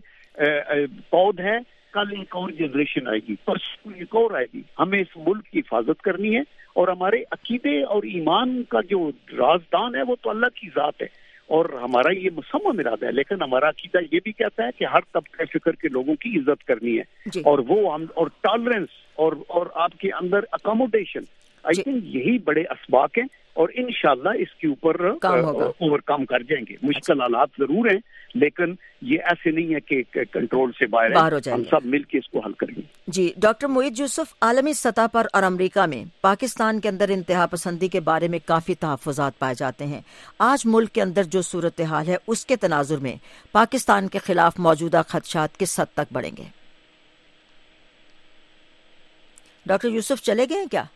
پود ہے، کل ایک اور جنریشن آئے گی، پرسوں ایک اور آئے گی۔ ہمیں اس ملک کی حفاظت کرنی ہے، اور ہمارے عقیدے اور ایمان کا جو رازدان ہے وہ تو اللہ کی ذات ہے، اور ہمارا یہ مصمم ارادہ ہے، لیکن ہمارا عقیدہ یہ بھی کہتا ہے کہ ہر طبقہ فکر کے لوگوں کی عزت کرنی ہے، اور وہ ہم، اور ٹالرنس اور آپ کے اندر اکاموڈیشن، آئی تھنک یہی بڑے اسباق ہیں، اور انشاءاللہ اس کے اوپر اوور کم کر جائیں گے۔ مشکل حالات ضرور ہیں لیکن یہ ایسے نہیں ہے کہ کنٹرول سے باہر ہے، ہم سب مل کے اس کو حل کریں گے۔
جی ڈاکٹر معید یوسف، عالمی سطح پر اور امریکہ میں پاکستان کے اندر انتہا پسندی کے بارے میں کافی تحفظات پائے جاتے ہیں۔ آج ملک کے اندر جو صورتحال ہے اس کے تناظر میں پاکستان کے خلاف موجودہ خدشات کس حد تک بڑھیں گے؟ ڈاکٹر یوسف چلے گئے ہیں کیا؟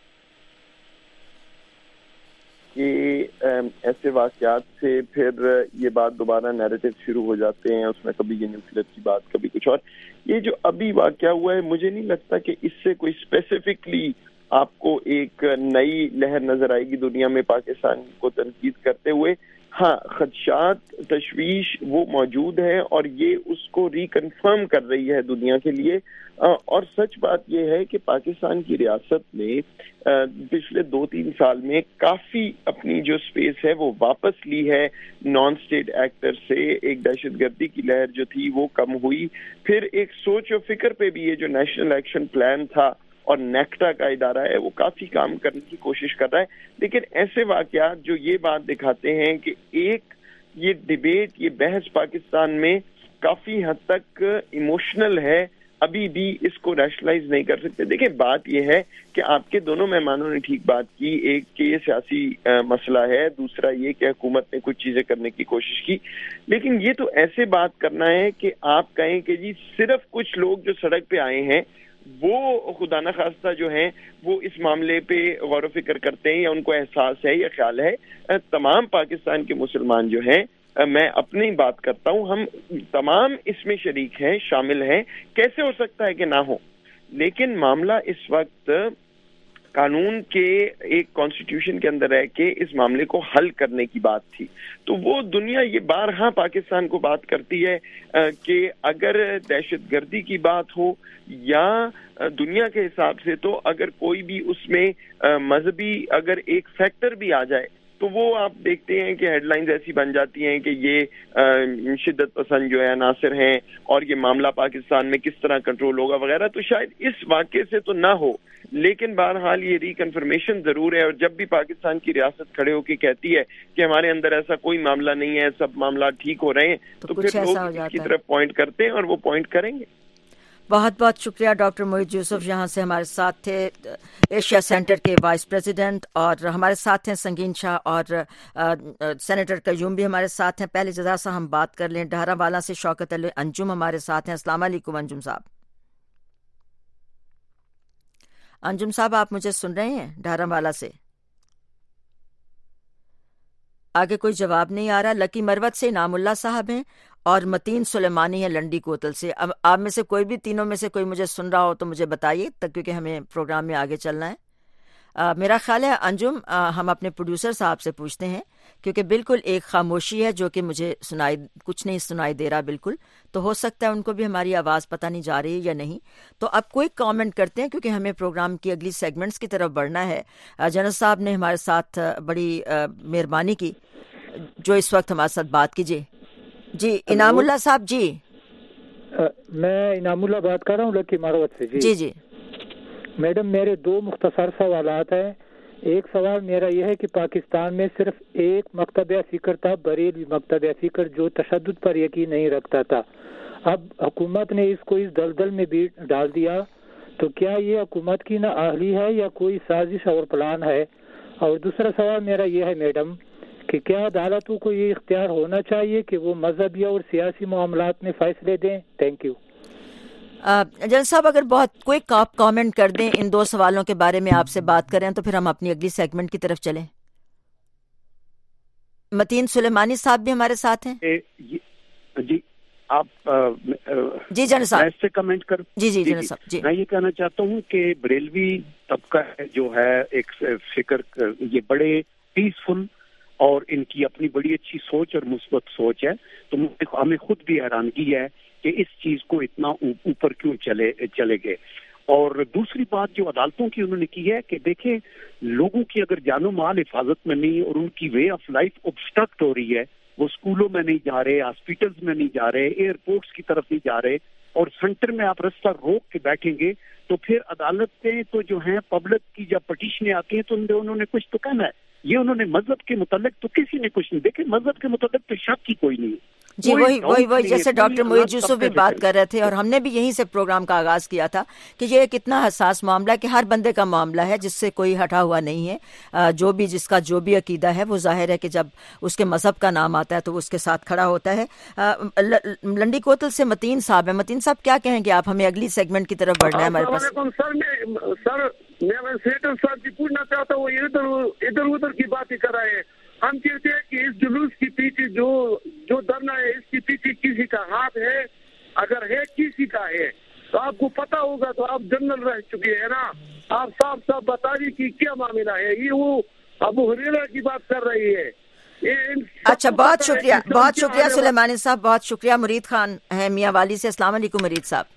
کہ ایسے واقعات سے پھر یہ بات دوبارہ نیریٹو شروع ہو جاتے ہیں، اس میں کبھی یہ نیوکلیر کی بات، کبھی کچھ اور۔ یہ جو ابھی واقعہ ہوا ہے، مجھے نہیں لگتا کہ اس سے کوئی اسپیسیفکلی آپ کو ایک نئی لہر نظر آئے گی دنیا میں پاکستان کو تنقید کرتے ہوئے۔ ہاں، خدشات، تشویش وہ موجود ہے، اور یہ اس کو ریکنفرم کر رہی ہے دنیا کے لیے۔ اور سچ بات یہ ہے کہ پاکستان کی ریاست نے پچھلے 2-3 سال میں کافی اپنی جو سپیس ہے وہ واپس لی ہے نان اسٹیٹ ایکٹر سے۔ ایک دہشت گردی کی لہر جو تھی وہ کم ہوئی، پھر ایک سوچ و فکر پہ بھی یہ جو نیشنل ایکشن پلان تھا اور نیکٹا کا ادارہ ہے وہ کافی کام کرنے کی کوشش کر رہا ہے۔ لیکن ایسے واقعات جو یہ بات دکھاتے ہیں کہ ایک یہ ڈیبیٹ، یہ بحث پاکستان میں کافی حد تک ایموشنل ہے، ابھی بھی اس کو ریشنلائز نہیں کر سکتے۔ دیکھیں، بات یہ ہے کہ آپ کے دونوں مہمانوں نے ٹھیک بات کی، ایک کہ یہ سیاسی مسئلہ ہے، دوسرا یہ کہ حکومت نے کچھ چیزیں کرنے کی کوشش کی، لیکن یہ تو ایسے بات کرنا ہے کہ آپ کہیں کہ جی صرف کچھ لوگ جو سڑک پہ آئے ہیں وہ خدا نہ خواستہ جو ہیں وہ اس معاملے پہ غور و فکر کرتے ہیں یا ان کو احساس ہے یا خیال ہے۔ تمام پاکستان کے مسلمان جو ہیں، میں اپنی بات کرتا ہوں، ہم تمام اس میں شریک ہیں، شامل ہیں، کیسے ہو سکتا ہے کہ نہ ہو؟ لیکن معاملہ اس وقت قانون کے ایک کانسٹیٹیوشن کے اندر ہے کہ اس معاملے کو حل کرنے کی بات تھی، تو وہ دنیا یہ بارہا پاکستان کو بات کرتی ہے کہ اگر دہشت گردی کی بات ہو یا دنیا کے حساب سے، تو اگر کوئی بھی اس میں مذہبی اگر ایک فیکٹر بھی آ جائے تو وہ آپ دیکھتے ہیں کہ ہیڈ لائنز ایسی بن جاتی ہیں کہ یہ شدت پسند جو ہے عناصر ہیں اور یہ معاملہ پاکستان میں کس طرح کنٹرول ہوگا وغیرہ۔ تو شاید اس واقعے سے تو نہ ہو، لیکن بہرحال یہ ریکنفرمیشن ضرور ہے، اور جب بھی پاکستان کی ریاست کھڑے ہو کے کہتی ہے کہ ہمارے اندر ایسا کوئی معاملہ نہیں ہے، سب معاملات ٹھیک ہو رہے ہیں، تو پھر لوگ اس کی طرف پوائنٹ کرتے ہیں اور وہ پوائنٹ کریں گے۔
بہت بہت شکریہ ڈاکٹر معید یوسف، یہاں سے ہمارے ساتھ تھے ایشیا سینٹر کے وائس پریزیڈنٹ، اور ہمارے ساتھ ہیں سنگین شاہ اور سینیٹر قیوم بھی ہمارے ساتھ ہیں۔ پہلے جزا سا ہم بات کر لیں، ڈھارا والا سے شوکت علی انجم ہمارے ساتھ ہیں۔ السلام علیکم انجم صاحب۔ انجم صاحب آپ مجھے سن رہے ہیں؟ ڈھارا والا سے آگے کوئی جواب نہیں آ رہا۔ لکی مروت سے انعام اللہ صاحب ہیں، اور متین سلیمانی ہے لنڈی کوتل سے۔ اب آپ میں سے کوئی بھی تینوں میں سے کوئی مجھے سن رہا ہو تو مجھے بتائیے، کیونکہ ہمیں پروگرام میں آگے چلنا ہے۔ میرا خیال ہے انجم ہم اپنے پروڈیوسر صاحب سے پوچھتے ہیں، کیونکہ بالکل ایک خاموشی ہے جو کہ مجھے کچھ نہیں سنائی دے رہا بالکل، تو ہو سکتا ہے ان کو بھی ہماری آواز پتہ نہیں جا رہی ہے یا نہیں. تو اب کوئی کامنٹ کرتے ہیں کیونکہ ہمیں پروگرام کی اگلی سیگمنٹس کی طرف بڑھنا ہے. جنرل صاحب نے ہمارے ساتھ بڑی مہربانی کی جو اس وقت ہمارے ساتھ بات کیجیے. جی انعام اللہ صاحب. جی
میں انعام اللہ بات کر رہا ہوں لکی ماروت سے.
جی جی
میڈم میرے 2 مختصر سوالات ہیں. ایک سوال میرا یہ ہے کہ پاکستان میں صرف ایک مکتبہ فکر تھا، بریلوی مکتبہ فکر، جو تشدد پر یقین نہیں رکھتا تھا. اب حکومت نے اس کو اس دلدل میں بھی ڈال دیا، تو کیا یہ حکومت کی نااہلی ہے یا کوئی سازش اور پلان ہے؟ اور دوسرا سوال میرا یہ ہے میڈم کہ کیا عدالتوں کو یہ اختیار ہونا چاہیے کہ وہ مذہبی اور سیاسی معاملات میں فیصلے دیں؟ Thank you.
جنرل صاحب اگر بہت کوئک آپ کامنٹ کر دیں ان 2 سوالوں کے بارے میں آپ سے بات کریں تو پھر ہم اپنی اگلی سیگمنٹ کی طرف چلیں. متین سلیمانی صاحب بھی ہمارے ساتھ ہیں.
جی آپ
جی جنرل صاحب
میں اس سے کمنٹ کر.
جی جنرل صاحب. جی
میں یہ کہنا چاہتا ہوں کہ بریلوی طبقہ جو ہے ایک فکر، یہ بڑے پیسفل اور ان کی اپنی بڑی اچھی سوچ اور مثبت سوچ ہے. تو ہمیں خود بھی حیرانگی ہے کہ اس چیز کو اتنا اوپر کیوں چلے گئے. اور دوسری بات جو عدالتوں کی انہوں نے کی ہے کہ دیکھیں لوگوں کی اگر جان و مال حفاظت میں نہیں اور ان کی وے آف لائف obstruct ہو رہی ہے، وہ اسکولوں میں نہیں جا رہے، ہاسپٹلز میں نہیں جا رہے، ایئرپورٹس کی طرف نہیں جا رہے، اور سینٹر میں آپ رستہ روک کے بیٹھیں گے تو پھر عدالتیں تو جو ہیں پبلک کی جب پٹیشنیں آتی ہیں تو انہوں نے کچھ تو کہنا ہے. یہ انہوں نے مذہب کے متعلق تو کسی نے کچھ نہیں. دیکھیں مذہب کے متعلق تو شک کی کوئی نہیں.
جی وہی جیسے ڈاکٹر محیط یوسف بھی بات کر رہے تھے اور ہم نے بھی یہیں سے پروگرام کا آغاز کیا تھا کہ یہ ایک اتنا حساس معاملہ ہے کہ ہر بندے کا معاملہ ہے جس سے کوئی ہٹا ہوا نہیں ہے. جس کا جو بھی عقیدہ ہے وہ ظاہر ہے کہ جب اس کے مذہب کا نام آتا ہے تو وہ اس کے ساتھ کھڑا ہوتا ہے. لنڈی کوتل سے متین صاحب ہیں. متین صاحب کیا کہیں گے آپ؟ ہمیں اگلی سیگمنٹ کی طرف بڑھنا ہے ہمارے پاس.
سر میں سیٹر صاحب سے پوچھنا چاہتا ہوں، ادھر ادھر کی باتیں کر رہے ہیں. ہم کہتے ہیں کہ اس جلوس کے پیچھے جو دھرنا ہے اس کے پیچھے کسی کا ہاتھ ہے. اگر ہے کسی کا ہے تو آپ کو پتا ہوگا، تو آپ جنرل رہ چکے ہیں نا. آپ صاف بتا دیجیے کہ کیا معاملہ ہے. یہ وہ ابو ہریرہ کی بات کر رہی ہے.
اچھا بہت شکریہ سلیمانی صاحب، بہت شکریہ. مرید خان ہے میاں والی سے. السلام علیکم مرید صاحب.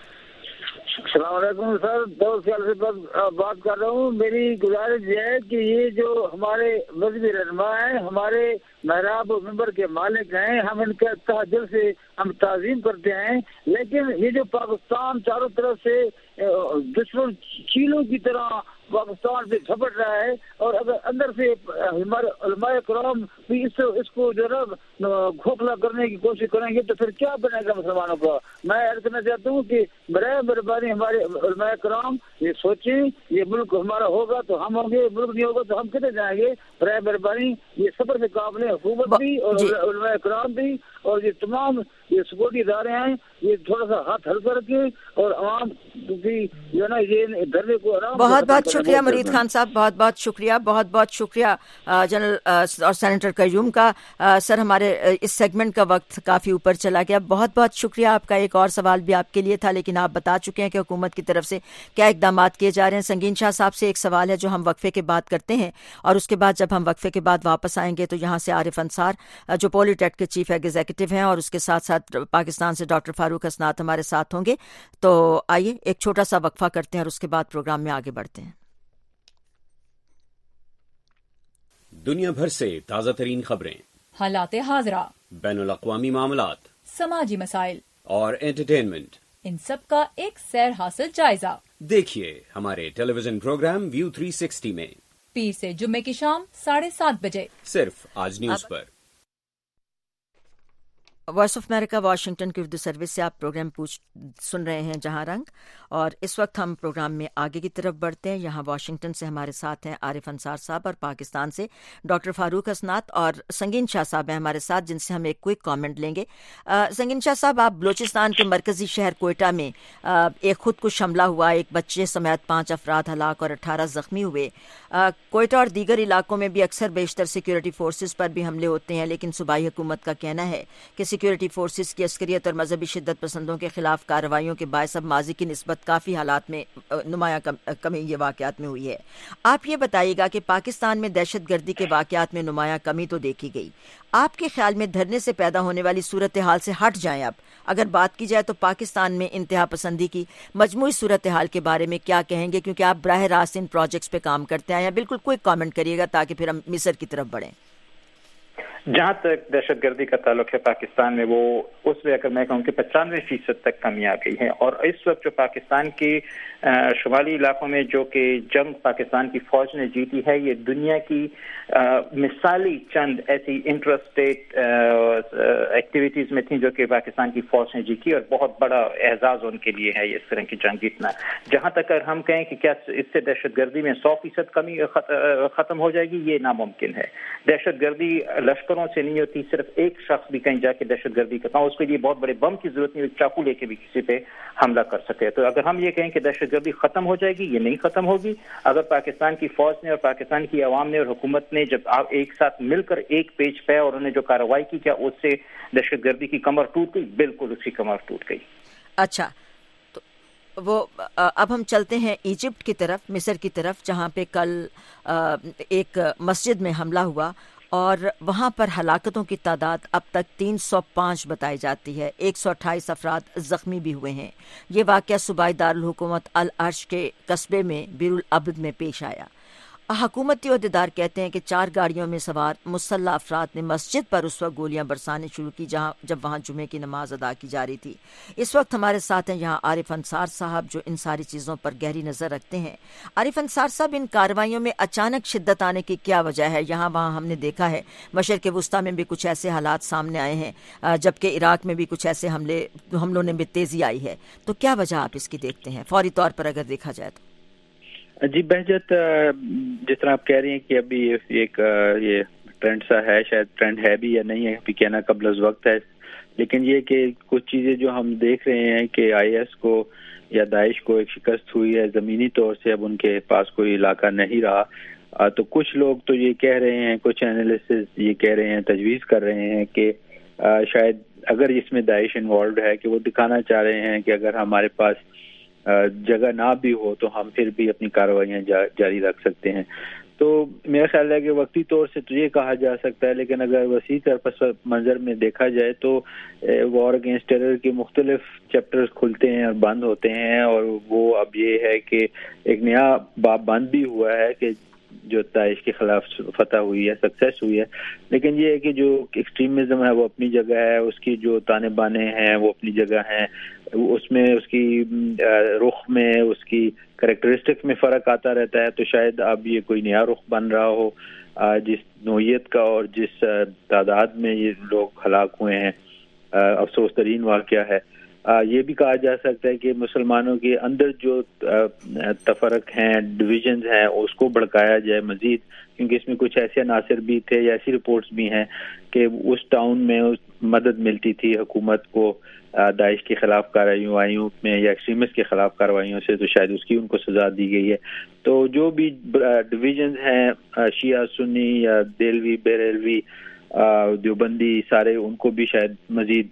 السلام علیکم سر، 2 سال سے بات کر رہا ہوں. میری گزارش یہ ہے کہ یہ جو ہمارے مذہبی رہنما ہیں، ہمارے محراب و منبر کے مالک ہیں، ہم ان کے تہ دل سے ہم تعظیم کرتے ہیں. لیکن یہ جو پاکستان چاروں طرف سے دشمن چیلوں کی طرح پاکستان سے جھپٹ رہا ہے، اور اگر اندر سے ہمارے علماء کرام بھی اس کو جو ہے کھوکھلا کرنے کی کوشش کریں گے تو پھر کیا بنے گا مسلمانوں کا. میں عرض کرنا چاہتا ہوں کہ برائے مہربانی ہمارے علماء کرام یہ سوچیں، یہ ملک ہمارا ہوگا تو ہم ہوں گے، ملک نہیں ہوگا تو ہم کدھر جائیں گے. برائے مہربانی یہ صبر سے قابل حکومت بھی اور علماء کرام بھی اور یہ تمام یہ سکیورٹی ادارے ہیں، یہ تھوڑا سا ہاتھ ہلکا رکھیں اور عوام کی جو ہے نا یہ دھرنے کو آرام.
بہت شکریہ مرید خان صاحب، بہت شکریہ. بہت شکریہ جنرل اور سینیٹر قیوم کا. سر ہمارے اس سیگمنٹ کا وقت کافی اوپر چلا گیا. بہت شکریہ آپ کا. ایک اور سوال بھی آپ کے لیے تھا لیکن آپ بتا چکے ہیں کہ حکومت کی طرف سے کیا اقدامات کیے جا رہے ہیں. سنگین شاہ صاحب سے ایک سوال ہے جو ہم وقفے کے بعد کرتے ہیں، اور اس کے بعد جب ہم وقفے کے بعد واپس آئیں گے تو یہاں سے عارف انصار جو پولی ٹیک کے چیف ایگزیکٹو ہیں اور اس کے ساتھ ساتھ پاکستان سے ڈاکٹر فاروق حسنات ہمارے ساتھ ہوں گے. تو آئیے ایک چھوٹا سا وقفہ کرتے ہیں اور اس کے بعد پروگرام میں آگے بڑھتے ہیں.
دنیا بھر سے تازہ ترین خبریں،
حالات حاضرہ،
بین الاقوامی معاملات،
سماجی مسائل
اور انٹرٹینمنٹ،
ان سب کا ایک سیر حاصل جائزہ
دیکھیے ہمارے ٹیلی ویژن پروگرام ویو 360 میں
پیر سے جمعے کی شام 7:30 بجے
صرف آج نیوز پر.
وائس آف امریکہ واشنگٹن کی اردو سروس سے آپ پروگرام سن رہے ہیں جہاں رنگ، اور اس وقت ہم پروگرام میں آگے کی طرف بڑھتے ہیں. یہاں واشنگٹن سے ہمارے ساتھ ہیں عارف انصار صاحب اور پاکستان سے ڈاکٹر فاروق حسنات اور سنگین شاہ صاحب ہیں ہمارے ساتھ جن سے ہم ایک کوئک کامنٹ لیں گے. سنگین شاہ صاحب، آپ بلوچستان کے مرکزی شہر کوئٹہ میں ایک خودکش حملہ ہوا، ایک بچے سمیت 5 افراد ہلاک اور 18 زخمی ہوئے. کوئٹہ اور دیگر علاقوں میں بھی اکثر بیشتر سیکیورٹی فورسز پر بھی حملے ہوتے ہیں، لیکن صوبائی حکومت کا کہنا ہے کہ سیکیورٹی فورسز کی عسکریت اور مذہبی شدت پسندوں کے خلاف کارروائیوں کے باعث اب ماضی کی نسبت کافی حالات میں نمایاں کمی یہ واقعات میں ہوئی ہے. آپ یہ بتائیے گا کہ پاکستان میں دہشت گردی کے واقعات میں نمایاں کمی تو دیکھی گئی. آپ کے خیال میں دھرنے سے پیدا ہونے والی صورتحال سے ہٹ جائیں اب اگر بات کی جائے تو پاکستان میں انتہا پسندی کی مجموعی صورتحال کے بارے میں کیا کہیں گے؟ کیونکہ آپ براہ راست ان پروجیکٹس پہ کام کرتے ہیں, یا بالکل کوئی کامنٹ کریے گا تاکہ پھر ہم مصر کی طرف بڑھیں.
جہاں تک دہشت گردی کا تعلق ہے پاکستان میں, وہ اس میں اگر میں کہوں کہ 95% تک کمی آ گئی ہے. اور اس وقت جو پاکستان کے شمالی علاقوں میں جو کہ جنگ پاکستان کی فوج نے جیتی ہے, یہ دنیا کی مثالی چند ایسی انٹر اسٹیٹ ایکٹیویٹیز میں تھیں جو کہ پاکستان کی فوج نے جیتی, اور بہت بڑا اعزاز ان کے لیے ہے اس طرح کی جنگ جیتنا. جہاں تک اگر ہم کہیں کہ کیا اس سے دہشت گردی میں 100% کمی ختم ہو جائے گی, یہ ناممکن ہے. دہشت گردی لشکروں سے نہیں ہوتی, صرف ایک شخص بھی کہیں جا کے دہشت گردی کرتا ہوں, اس کے لیے بہت بڑے بم کی ضرورت نہیں, چاقو لے کے بھی کسی پہ حملہ کر سکے. تو اگر ہم یہ کہیں کہ دہشت گردی ختم ہو جائے گی, یہ نہیں ختم ہوگی. اگر پاکستان کی فوج نے اور پاکستان کی عوام نے اور حکومت نے جب آپ ایک ساتھ مل کر ایک پیج پہ اور انہوں نے جو کارروائی کی, کیا اس سے دہشت گردی کی کمر ٹوٹ گئی؟ بالکل اس کی کمر ٹوٹ گئی.
اچھا, تو وہ اب ہم چلتے ہیں ایجپٹ کی طرف, مصر کی طرف, جہاں پہ کل ایک مسجد میں حملہ ہوا اور وہاں پر ہلاکتوں کی تعداد اب تک 305 بتائی جاتی ہے. 128 افراد زخمی بھی ہوئے ہیں. یہ واقعہ صوبائی دارالحکومت العرش کے قصبے میں بیر العبد میں پیش آیا. حکومتی عہدیدار کہتے ہیں کہ 4 گاڑیوں میں سوار مسلح افراد نے مسجد پر اس وقت گولیاں برسانے شروع کی جب وہاں جمعے کی نماز ادا کی جا رہی تھی. اس وقت ہمارے ساتھ ہیں یہاں عارف انصار صاحب, جو ان ساری چیزوں پر گہری نظر رکھتے ہیں. عارف انصار صاحب, ان کارروائیوں میں اچانک شدت آنے کی کیا وجہ ہے؟ یہاں وہاں ہم نے دیکھا ہے مشرق وسطیٰ میں بھی کچھ ایسے حالات سامنے آئے ہیں, جبکہ عراق میں بھی کچھ ایسے حملوں نے بھی تیزی آئی ہے. تو کیا وجہ آپ اس کی دیکھتے ہیں فوری طور پر اگر دیکھا جائے تو؟
جی بہجت, جس طرح آپ کہہ رہی ہیں کہ ابھی ایک یہ ٹرینڈ سا ہے, شاید ٹرینڈ ہے بھی یا نہیں ہے, ابھی کہنا قبل از وقت ہے, لیکن یہ کہ کچھ چیزیں جو ہم دیکھ رہے ہیں کہ آئی ایس کو یا داعش کو ایک شکست ہوئی ہے زمینی طور سے, اب ان کے پاس کوئی علاقہ نہیں رہا. تو کچھ لوگ تو یہ کہہ رہے ہیں, کچھ اینالسٹ یہ کہہ رہے ہیں, تجویز کر رہے ہیں کہ شاید اگر اس میں داعش انوالوڈ ہے کہ وہ دکھانا چاہ رہے ہیں کہ اگر ہمارے پاس جگہ نہ بھی ہو تو ہم پھر بھی اپنی کارروائیاں جاری رکھ سکتے ہیں. تو میرا خیال ہے کہ وقتی طور سے تو یہ کہا جا سکتا ہے, لیکن اگر وسیع تر پس منظر میں دیکھا جائے تو وار اگینسٹ ٹیرر کے مختلف چیپٹرز کھلتے ہیں اور بند ہوتے ہیں, اور وہ اب یہ ہے کہ ایک نیا باب بند بھی ہوا ہے کہ جو داعش کے خلاف فتح ہوئی ہے, سکسیس ہوئی ہے. لیکن یہ ہے کہ جو ایکسٹریمزم ہے وہ اپنی جگہ ہے, اس کی جو تانے بانے ہیں وہ اپنی جگہ ہیں, اس میں اس کی رخ میں, اس کی کریکٹرسٹکس میں فرق آتا رہتا ہے. تو شاید اب یہ کوئی نیا رخ بن رہا ہو جس نوعیت کا اور جس تعداد میں یہ لوگ ہلاک ہوئے ہیں. افسوس ترین واقعہ ہے. یہ بھی کہا جا سکتا ہے کہ مسلمانوں کے اندر جو تفرق ہیں, ڈویژنز ہیں, اس کو بڑھکایا جائے مزید, کیونکہ اس میں کچھ ایسے عناصر بھی تھے یا ایسی رپورٹس بھی ہیں کہ اس ٹاؤن میں مدد ملتی تھی حکومت کو داعش کے خلاف کارروائیوں میں یا ایکسٹریمسٹ کے خلاف کارروائیوں سے, تو شاید اس کی ان کو سزا دی گئی ہے. تو جو بھی ڈویژنز ہیں شیعہ سنی یا دیلوی بریلوی دیوبندی, سارے ان کو بھی شاید مزید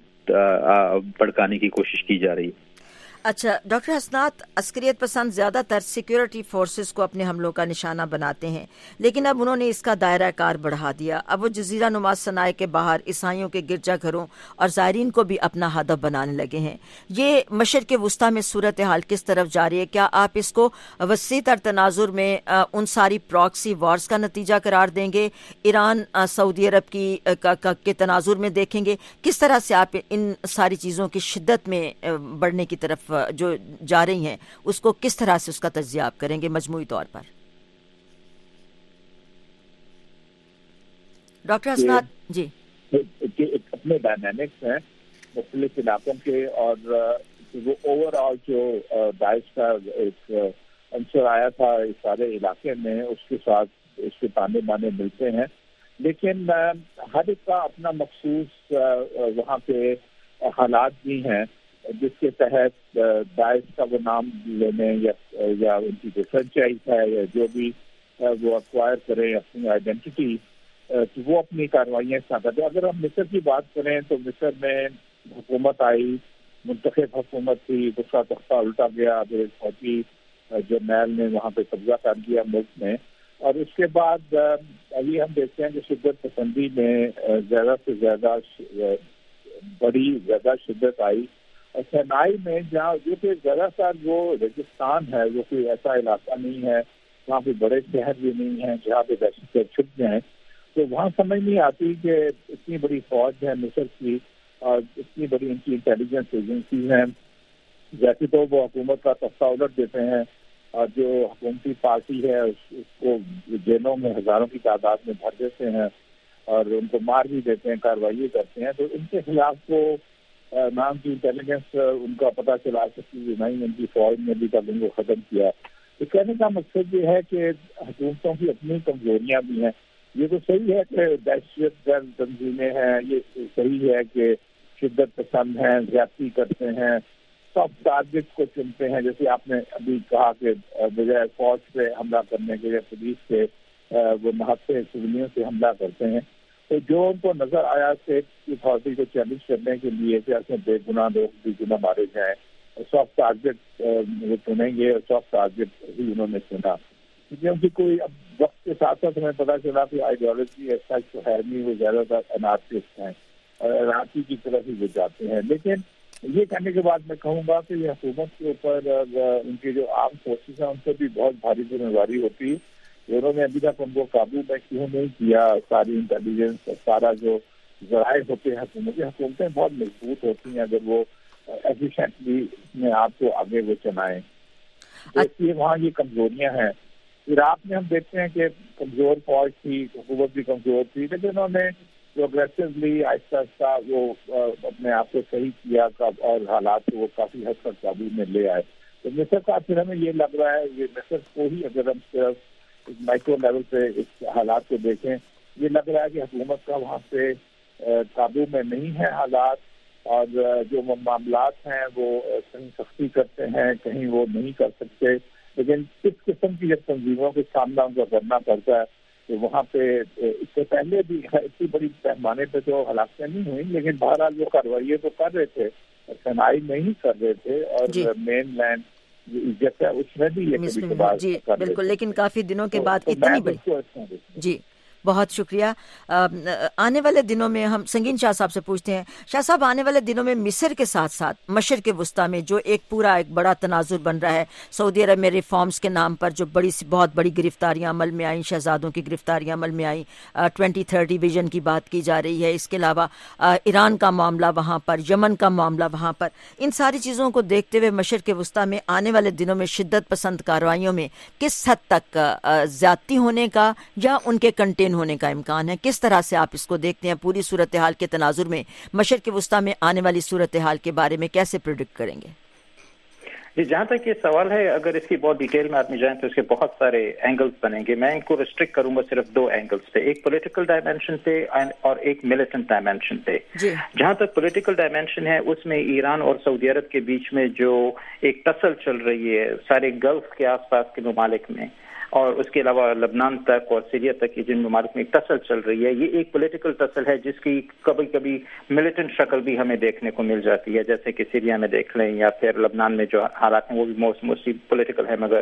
بڑھکانے کی کوشش کی جا رہی ہے.
اچھا ڈاکٹر حسنات، عسکریت پسند زیادہ تر سیکیورٹی فورسز کو اپنے حملوں کا نشانہ بناتے ہیں، لیکن اب انہوں نے اس کا دائرہ کار بڑھا دیا. اب وہ جزیرہ نما صنائع کے باہر عیسائیوں کے گرجا گھروں اور زائرین کو بھی اپنا ہدف بنانے لگے ہیں. یہ مشرق وسطیٰ میں صورتحال کس طرف جاری ہے؟ کیا آپ اس کو وسیع تر تناظر میں ان ساری پراکسی وارز کا نتیجہ قرار دیں گے؟ ایران سعودی عرب کے تناظر میں دیکھیں گے؟ کس طرح سے آپ ان ساری چیزوں کی شدت میں بڑھنے کی طرف جو جا رہی ہیں اس کو کس طرح سے اس کا تجزیہ آپ کریں گے مجموعی طور پر؟ ڈاکٹر حسنات جی.
اپنے ڈائنامکس ہیں مختلف علاقوں کے، اور وہ اوور آل جو داعش کا ایک عنصر آیا تھا اس سارے علاقے میں، اس کے ساتھ اس کے تانے بانے ملتے ہیں، لیکن ہر ایک کا اپنا مخصوص وہاں پہ حالات بھی ہیں جس کے تحت داعش کا وہ نام لینے یا ان کی جو فرنچائز ہے یا جو بھی وہ ایکوائر کریں اپنی آئیڈینٹی، کہ وہ اپنی کارروائیاں کرتے. اگر ہم مصر کی بات کریں تو مصر میں حکومت آئی, منتخب حکومت تھی, اس کا تختہ الٹا گیا, پھر فوجی جرنیل نے وہاں پہ قبضہ کر دیا ملک میں, اور اس کے بعد ابھی ہم دیکھتے ہیں کہ شدت پسندی میں زیادہ سے زیادہ زیادہ شدت آئی. اور سینائی میں جہاں جو کہ زیادہ تر وہ ریگستان ہے, جو کہ ایسا علاقہ نہیں ہے, وہاں پہ بڑے شہر بھی نہیں ہیں جہاں پہ دہشت گرد چھپ جائیں, تو وہاں سمجھ نہیں آتی کہ اتنی بڑی فوج ہے مصر کی اور اتنی بڑی ان کی انٹیلیجنس ایجنسی ہیں, جیسے تو وہ حکومت کا تختہ الٹ دیتے ہیں اور جو حکومتی پارٹی ہے اس کو جیلوں میں ہزاروں کی تعداد میں بھر دیتے ہیں اور ان کو مار بھی دیتے ہیں, کارروائی کرتے ہیں. تو ان کے خلاف کو نام کی انٹیلیجنس ان کا پتہ چلا سکتی نہیں, ان کی فوج نے بھی تک ان کو ختم کیا. تو کہنے کا مقصد یہ ہے کہ حکومتوں کی اپنی کمزوریاں بھی ہیں. یہ تو صحیح ہے کہ دہشت گرد تنظیمیں ہیں, یہ صحیح ہے کہ شدت پسند ہیں, زیادتی کرتے ہیں, سافٹ ٹارگٹ کو چنتے ہیں, جیسے آپ نے ابھی کہا کہ بجائے فوج پہ حملہ کرنے کے لیے پولیس سے وہ نہتے سولیوں سے حملہ کرتے ہیں. تو جو ان کو نظر آیا اسٹیٹ اتھارٹی کو چیلنج کرنے کے لیے کہ ایسے بے گناہ لوگ بھی گناہ مارے جائیں, سافٹ ٹارگٹ وہ چنیں گے, اور سافٹ ٹارگٹ ہی انہوں نے چنا, کیونکہ کوئی اب وقت کے ساتھ ساتھ ہمیں پتہ چلا کہ آئیڈیالوجی ایسا تو ہے نہیں, وہ زیادہ تر انارکسٹ ہیں اور انارکی کی طرف ہی وہ جاتے ہیں. لیکن یہ کہنے کے بعد میں کہوں گا کہ یہ حکومت کے اوپر ان کی جو عام فورسز ہیں ان سے بھی بہت بھاری ذمہ داری ہوتی ہے. انہوں نے ابھی تک ان کو قابو میں کیوں نہیں کیا؟ ساری انٹیلیجنس, سارا جو ذرائع ہوتے ہیں حکومتیں بہت مضبوط ہوتی ہیں اگر وہ ایفیشینٹلی اپنے آپ کو آگے وہ چلائیں. تو اس لیے وہاں یہ کمزوریاں ہیں. عراق میں ہم دیکھتے ہیں کہ کمزور فوج تھی, حکومت بھی کمزور تھی, لیکن انہوں نے پروگریسولی آہستہ آہستہ وہ اپنے آپ کو صحیح کیا اور حالات کو وہ کافی حد تک قابو میں لے آئے. تو مصر کا پھر ہمیں یہ لگ رہا ہے, یہ مصر کو ہی اگر ہم صرف مائکرو لیول پہ اس حالات کو دیکھیں, یہ لگ رہا ہے کہ حکومت کا وہاں پہ قابو میں نہیں ہے حالات, اور جو معاملات ہیں وہ کہیں سختی کرتے ہیں, کہیں وہ نہیں کر سکتے. لیکن کس قسم کی جب تنظیموں کے سامنا ان کو کرنا پڑتا ہے تو وہاں پہ اس سے پہلے بھی اتنی بڑی پیمانے پہ تو ہلاکتیں نہیں ہوئی, لیکن بہرحال وہ کارروائیاں تو کر رہے تھے, سینائی میں ہی کر رہے تھے, اور مین لینڈ جیسا اس میں بھی یہ
جی بالکل. لیکن کافی دنوں کے بعد اتنی بڑی, جی بہت شکریہ. آنے والے دنوں میں ہم سنگین شاہ صاحب سے پوچھتے ہیں. شاہ صاحب, آنے والے دنوں میں مصر کے ساتھ ساتھ مشرق وسطیٰ میں جو ایک بڑا تناظر بن رہا ہے, سعودی عرب میں ریفارمز کے نام پر جو بہت بڑی گرفتاریاں عمل میں آئیں, شہزادوں کی گرفتاریاں عمل میں آئیں, 2030 ویژن کی بات کی جا رہی ہے. اس کے علاوہ ایران کا معاملہ وہاں پر, یمن کا معاملہ وہاں پر, ان ساری چیزوں کو دیکھتے ہوئے مشرق وسطیٰ میں آنے والے دنوں میں شدت پسند کارروائیوں میں کس حد تک زیادتی ہونے کا یا ان کے کنٹین ہونے کا امکان ہے؟ کس طرح سے آپ اس کو دیکھتے ہیں؟ پوری صورتحال کے تناظر میں مشرق وسطیٰ میں آنے والی صورتحال کے بارے میں کیسے پریڈکٹ کریں گے؟
جی, جہاں تک یہ سوال ہے, اگر اس کی بہت ڈیٹیل میں آدمی جائیں تو اس کے بہت سارے اینگلز بنیں گے. میں ان کو ریسٹرکٹ کروں گا صرف 2 اینگلز پہ, ایک پولیٹیکل ڈائمینشن پہ اور ایک ملیٹنٹ ڈائمینشن پہ. جہاں تک پولیٹیکل ڈائمینشن ہے, اس میں ایران اور سعودی عرب کے بیچ میں جو ایک ٹسل چل رہی ہے سارے گلف کے آس پاس کے ممالک میں, اور اس کے علاوہ لبنان تک اور سیریا تک کی جن ممالک میں ایک ٹسل چل رہی ہے, یہ ایک پولیٹیکل ٹسل ہے جس کی کبھی کبھی ملیٹنٹ شکل بھی ہمیں دیکھنے کو مل جاتی ہے, جیسے کہ سیریا میں دیکھ لیں, یا پھر لبنان میں جو حالات ہیں وہ بھی موسٹلی پولیٹیکل ہے, مگر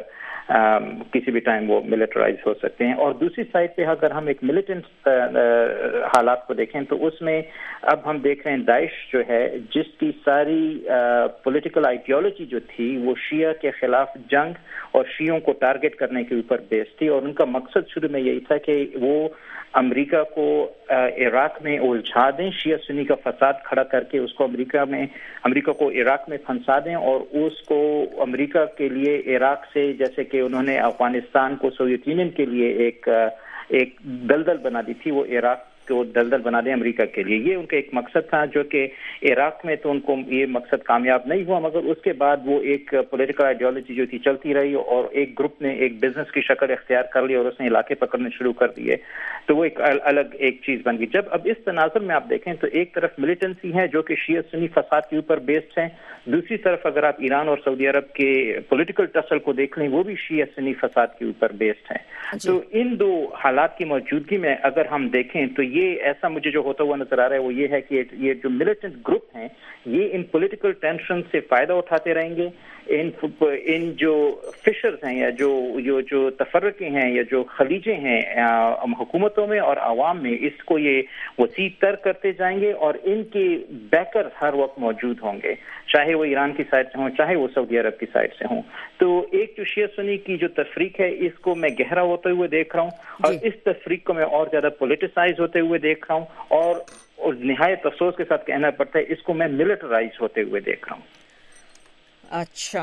کسی بھی ٹائم وہ ملٹرائز ہو سکتے ہیں. اور دوسری سائڈ پہ اگر ہم ایک ملیٹنٹ حالات کو دیکھیں تو اس میں اب ہم دیکھ رہے ہیں داعش جو ہے, جس کی ساری پولیٹیکل آئیڈیالوجی جو تھی وہ شیعہ کے خلاف جنگ اور شیعوں کو ٹارگٹ کرنے کے اوپر بیس تھی, اور ان کا مقصد شروع میں یہی تھا کہ وہ امریکہ کو عراق میں الجھا دیں, شیعہ سنی کا فساد کھڑا کر کے اس کو امریکہ کو عراق میں پھنسا دیں, اور اس کو امریکہ کے لیے عراق سے, جیسے کہ انہوں نے افغانستان کو سوویت یونین کے لیے ایک دلدل بنا دی تھی, وہ عراق کو दलदल बना दें अमेरिका के लिए। ये उनका एक मकसद था, जो कि इराक में तो उनको ये मकसद कामयाब नहीं हुआ, मगर उसके बाद वो एक पॉलिटिकल आइडियोलॉजी जो थी चलती रही और एक ग्रुप ने एक बिजनेस की शक्ल इख्तियार कर ली और उसने इलाके पकड़ने शुरू कर दिए, तो वो एक अलग एक चीज बन गई। जब अब इस तनाजुर में आप देखें तो एक तरफ मिलिटेंसी है जो कि शिया सुन्नी फसाद के ऊपर बेस्ड है, दूसरी तरफ अगर आप ईरान और सऊदी अरब के पॉलिटिकल टसल को देख लें वो भी शिया सुन्नी फसाद के ऊपर बेस्ड है। तो इन दो हालात की मौजूदगी में अगर हम देखें तो ये ऐसा मुझे जो होता हुआ नजर आ रहा है वो ये है कि ये जो मिलिटेंट ग्रुप हैं ये इन पॉलिटिकल टेंशन से फायदा उठाते रहेंगे। इन जो फिशर्स हैं या जो तफर्रके हैं या जो खलीजे हैं हुकूमतों में और आवाम में, इसको ये वसी तर करते जाएंगे और इनके बैकर हर वक्त मौजूद होंगे, चाहे वो ईरान की साइड से हों चाहे वो सऊदी अरब की साइड से हों। तो एक जो शिया सुन्नी की जो तफरीक है इसको मैं गहरा होते हुए देख रहा हूँ और इस तफरीक को मैं और ज्यादा पोलिटिसाइज होते हुए देख रहा हूँ और निहायत अफसोस के साथ कहना पड़ता है इसको मैं मिलिटराइज होते हुए देख रहा हूँ।
अच्छा,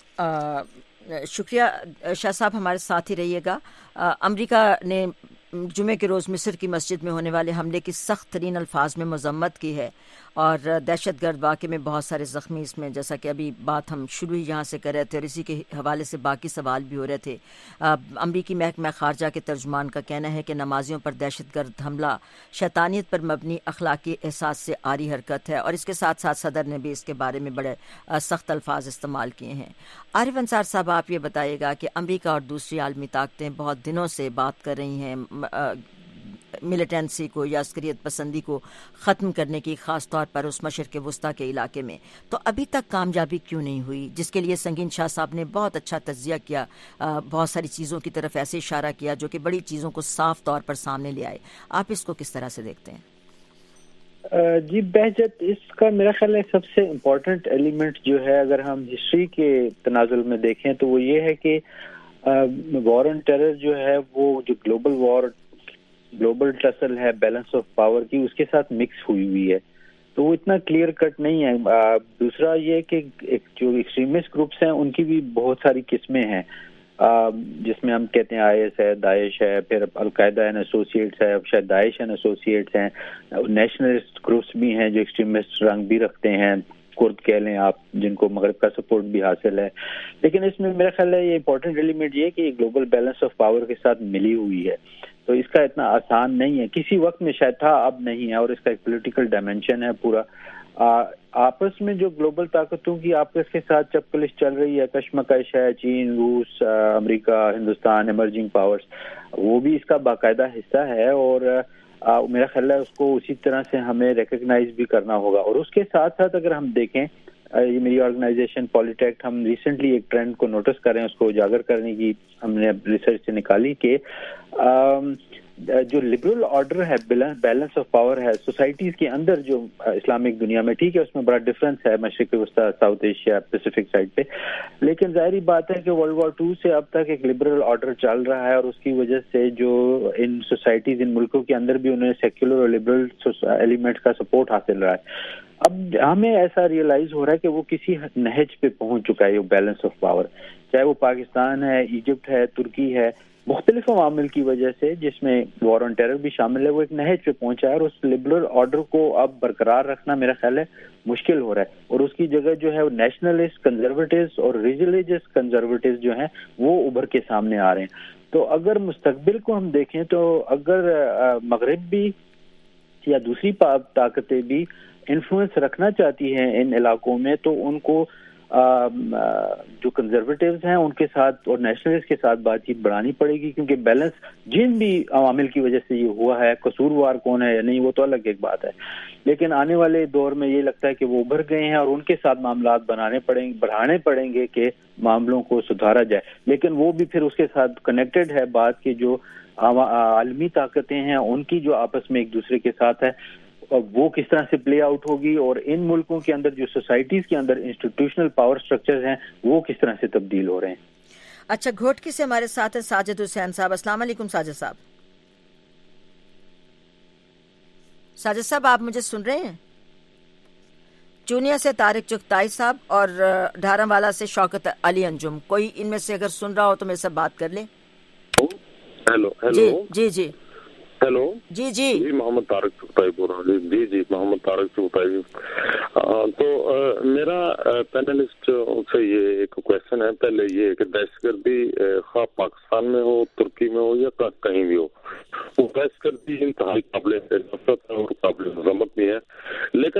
शुक्रिया शाह साहब, हमारे साथ ही रहिएगा। अमेरिका ने जुमे के रोज़ मिस्र की मस्जिद में होने वाले हमले की सख्त तरीन अल्फाज में मजम्मत की है और दहशतगर्द वाक़े में बहुत सारे ज़ख्मी, इसमें जैसा कि अभी बात हम शुरू ही यहाँ से कर रहे थे और इसी के हवाले से बाकी सवाल भी हो रहे थे। अमरीकी महकमा ख़ारजा के तर्जुमान का कहना है कि नमाजियों पर दहशतगर्द हमला शैतानियत पर मबनी अखलाकी एहसास से आरी हरकत है और इसके साथ साथ सदर ने भी इसके बारे में बड़े सख्त अल्फाज इस्तेमाल किए हैं। आरिफ अंसार साहब, आप ये बताइएगा कि अमरीका और दूसरी आलमी ताकतें बहुत दिनों से बात कर रही हैं मिलिटेंसी को या अस्करियत पसंदी को ख़त्म करने की, ख़ास तौर पर उस मशरिक़ वस्ता के इलाके में, तो अभी तक कामयाबी क्यों नहीं हुई? जिसके लिए संगीन शाह साहब ने बहुत अच्छा तज्ज़िया किया, बहुत सारी चीज़ों की तरफ ऐसे इशारा किया जो कि बड़ी चीज़ों को साफ तौर पर सामने ले आए। आप इसको किस तरह से देखते हैं?
जी बहजत, इसका मेरा ख्याल है सबसे इम्पोर्टेंट एलिमेंट जो है अगर हम हिस्ट्री के तनाजुल में देखें तो वो ये है कि वॉर ऑन टेरर जो है वो जो ग्लोबल टसल है बैलेंस ऑफ पावर की, उसके साथ मिक्स हुई है, तो वो इतना क्लियर कट नहीं है। दूसरा ये कि जो एक्सट्रीमिस्ट ग्रुप्स हैं उनकी भी बहुत सारी किस्में हैं, जिसमें हम कहते हैं IS है, दाइश है, फिर अलकायदा एंड एसोसिएट्स है, अब शायद दाइश एंड एसोसिएट्स हैं, नेशनलिस्ट ग्रुप्स भी हैं जो एक्सट्रीमिस्ट रंग भी रखते हैं, कुर्द कह लें आप, जिनको मगरब का सपोर्ट भी हासिल है। लेकिन इसमें मेरा ख्याल है ये इंपॉर्टेंट एलिमेंट ये कि ग्लोबल बैलेंस ऑफ पावर के साथ मिली हुई है, तो इसका इतना आसान नहीं है। किसी वक्त में शायद था, अब नहीं है, और इसका एक पॉलिटिकल डायमेंशन है पूरा। आपस में जो ग्लोबल ताकतों की आपस के साथ चपकलिश चल रही है, कशमकश है, चीन, रूस, अमेरिका, हिंदुस्तान, इमर्जिंग पावर्स, वो भी इसका बाकायदा हिस्सा है और मेरा ख्याल है उसको उसी तरह से हमें रिकग्नाइज भी करना होगा। और उसके साथ साथ अगर हम देखें, ये मेरी ऑर्गेनाइजेशन पॉलिटेक्ट, हम रिसेंटली एक ट्रेंड को नोटिस कर रहे हैं, उसको उजागर करने की हमने रिसर्च से निकाली कि जो लिबरल ऑर्डर है, बैलेंस ऑफ पावर है सोसाइटीज के अंदर, जो इस्लामिक दुनिया में, ठीक है उसमें बड़ा डिफरेंस है मशरिक वस्ता, साउथ एशिया, पैसिफिक साइड पे, लेकिन जाहिर बात है कि वर्ल्ड वॉर 2 से अब तक एक लिबरल ऑर्डर चल रहा है और उसकी वजह से जो इन सोसाइटीज, इन मुल्कों के अंदर भी उन्हें सेक्युलर और लिबरल एलिमेंट्स का सपोर्ट हासिल रहा है। अब हमें ऐसा रियलाइज हो रहा है कि वो किसी नहज पे पहुंच चुका है, वो बैलेंस ऑफ पावर, चाहे वो पाकिस्तान है, इजिप्ट है, तुर्की है, मुख्तलिफ अवामिल की वजह से, जिसमें वॉर ऑन टेरर भी शामिल है, वो एक नहज पे पहुंचा है और उस लिबरल ऑर्डर को अब बरकरार रखना मेरा ख्याल है मुश्किल हो रहा है और उसकी जगह जो है नेशनलिस्ट कंजर्वेटिव्स और रिलीजियस कंजर्वेटिव्स जो हैं वो उभर के सामने आ रहे हैं। तो अगर मुस्तकबिल को हम देखें तो अगर मगरिब भी या दूसरी ताकतें भी इन्फ्लुएंस रखना चाहती हैं इन इलाकों में, तो उनको जो कंजर्वेटिव्स हैं उनके साथ और नेशनलिस्ट के साथ बातचीत बढ़ानी पड़ेगी, क्योंकि बैलेंस जिन भी अवामिल की वजह से ये हुआ है, कसूरवार कौन है या नहीं वो तो अलग एक बात है, लेकिन आने वाले दौर में ये लगता है कि वो उभर गए हैं और उनके साथ मामला बढ़ाने पड़ेंगे कि मामलों को सुधारा जाए। लेकिन वो भी फिर उसके साथ कनेक्टेड है बात की जो आलमी ताकतें हैं उनकी जो आपस में एक दूसरे के साथ है, वो किस तरह से प्ले आउट होगी और इन मुल्कों के अंदर जो सोसाइटीज के अंदर इंस्टीट्यूशनल पावर स्ट्रक्चर्स हैं वो किस तरह से तब्दील हो रहे हैं।
अच्छा, घोटकी से हमारे साथ है साजिद हुसैन साहब। अस्सलाम वालेकुम साजिद साहब। साजिद साहब, आप मुझे सुन रहे हैं? चूनिया से तारिक चुगताई साहब और ढारमवाला से शौकत अली अंजुम, कोई इनमें से अगर सुन रहा हो तो मेरे से बात कर ले।
हेलो।
जी।
हेलो
जी जी
जी मोहम्मद तारिक चुगताई बोल रहा हूँ जी जी मोहम्मद तारिक चुगताई जी। तो मेरा पैनलिस्ट से ये एक क्वेश्चन है। पहले ये कि दहशतगर्दी खा पाकिस्तान में हो, तुर्की में हो या कहीं भी हो, वो दहशतगर्दी इंतहाई काबिल नफरत है और काबिल मजम्मत भी है। लेकिन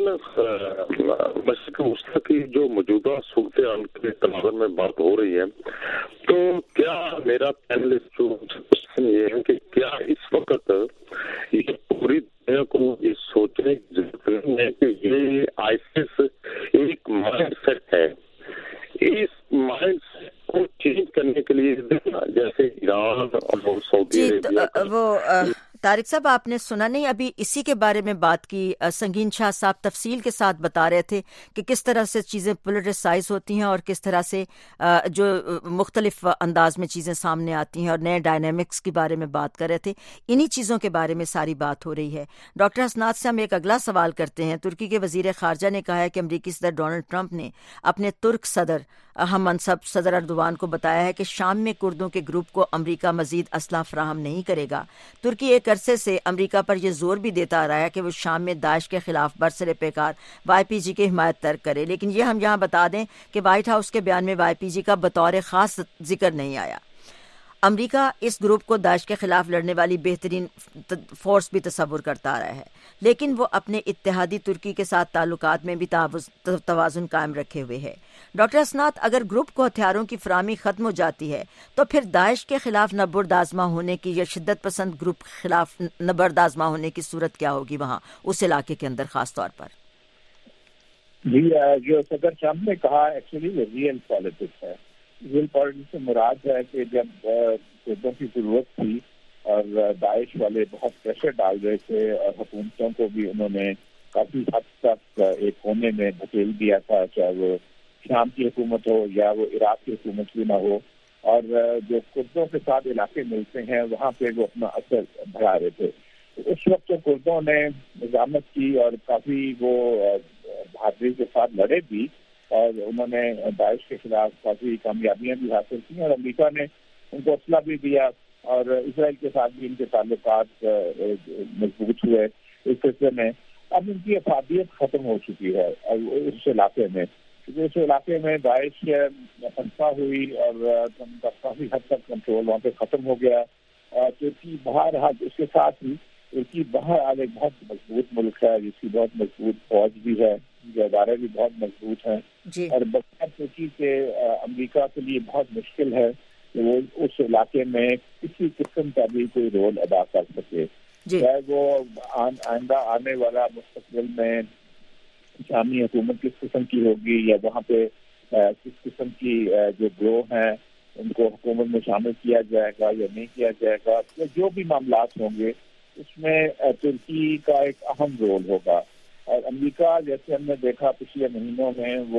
मशरिक़ वस्ती की जो मौजूदा सूरत हाल के तनाज़ुर में बात हो रही है, तो क्या मेरा पैनलिस्ट जो क्वेश्चन ये है कि क्या इस वक्त ये पूरी दुनिया को ये सोचने की जरूरत है कि ये आईसिस एक माइंड सेट है, इस माइंड सेट को चेंज करने के लिए जैसे ईरान और सऊदी अरेबिया
तारिक साहब आपने सुना नहीं, अभी इसी के बारे में बात की। संगीन शाह साहब तफसील के साथ बता रहे थे कि किस तरह से चीज़ें पोलराइज होती हैं और किस तरह से जो मुख्तलिफ अंदाज में चीज़ें सामने आती हैं और नए डायनामिक्स के बारे में बात कर रहे थे। इन्हीं चीज़ों के बारे में सारी बात हो रही है। डॉक्टर हसनात से हम एक अगला सवाल करते हैं। तुर्की के वजीर खारजा ने कहा है कि अमरीकी सदर डोनाल्ड ट्रंप ने अपने तुर्क सदर हम मनसब सदर अर्दवान को बताया है कि शाम में कुर्दों के ग्रुप को अमरीका मजीद असला फराहम नहीं करेगा। तुर्की एक अरसे से अमरीका पर यह जोर भी देता आ रहा है कि वो शाम में दाइश के खिलाफ बरसरे पैकार YPG की हिमायत तर्क करे, लेकिन ये हम यहाँ बता दें कि व्हाइट हाउस के बयान में YPG का बतौर खास जिक्र नहीं आया। अमरीका इस ग्रुप को दाइश के खिलाफ लड़ने वाली बेहतरीन फोर्स भी तस्वुर करता आ रहा है, लेकिन वो अपने इत्तेहादी तुर्की के साथ ताल्लुकात में भी तवाज़ुन कायम रखे हुए है। डॉक्टर हसनात, अगर ग्रुप को हथियारों की फराहमी खत्म हो जाती है तो फिर दाइश के खिलाफ नबर्दाज़मा होने की या शिद्दत पसंद ग्रुप के खिलाफ नबर्दाज़मा होने की सूरत क्या होगी वहाँ उस इलाके के अंदर खास तौर पर?
जी, जो सदर ट्रंप ने कहा एक्चुअली रियल पॉलिटिक्स है। रियल पॉलिटिक्स से मुराद है कि जब कुर्दों की जरूरत थी और दाइश वाले बहुत प्रेशर डाल रहे थे और हुकूमतों को भी उन्होंने काफी हद तक एक कोने में धकेल दिया था, चाहे वो शाम की हुकूमत हो या वो इराक की हुकूमत भी ना हो, और जो कुर्दों के साथ इलाके मिलते हैं वहाँ पे वो अपना असर बढ़ा रहे थे। तो उस वक्त तो कुर्दों ने निजामत की और काफी वो बहादुरी के साथ लड़े भी और उन्होंने दाइश के खिलाफ काफी कामयाबियां भी हासिल की और अमेरिका ने उनको असला भी दिया और इसराइल के साथ भी इनके ताल्लुकात मजबूत हुए। इस सिलसिले में अब इनकी अफादियत खत्म हो चुकी है उस इलाके में, क्योंकि उस इलाके में दाइश फंसा हुई और उनका काफी हद तक कंट्रोल वहाँ पे खत्म हो गया। तुर्की बहरहाल उसके साथ ही तुर्की बहरहाल एक बहुत मजबूत मुल्क है जिसकी बहुत मजबूत फौज भी है, इदारे भी बहुत मजबूत हैं और बगैर तुर्की के अमेरिका के लिए बहुत मुश्किल है कि वो उस इलाके में किसी किस्म का भी कोई रोल अदा कर सके, चाहे वो आइंदा आने वाला मुस्तकबिल में इस्लामी हुकूमत किस किस्म की होगी या वहाँ पे किस किस्म की जो ग्रोह हैं उनको हुकूमत में शामिल किया जाएगा या नहीं किया जाएगा, या जो भी मामलात होंगे उसमें तुर्की का एक अहम रोल होगा। और अमेरिका जैसे हमने देखा पिछले महीनों में वो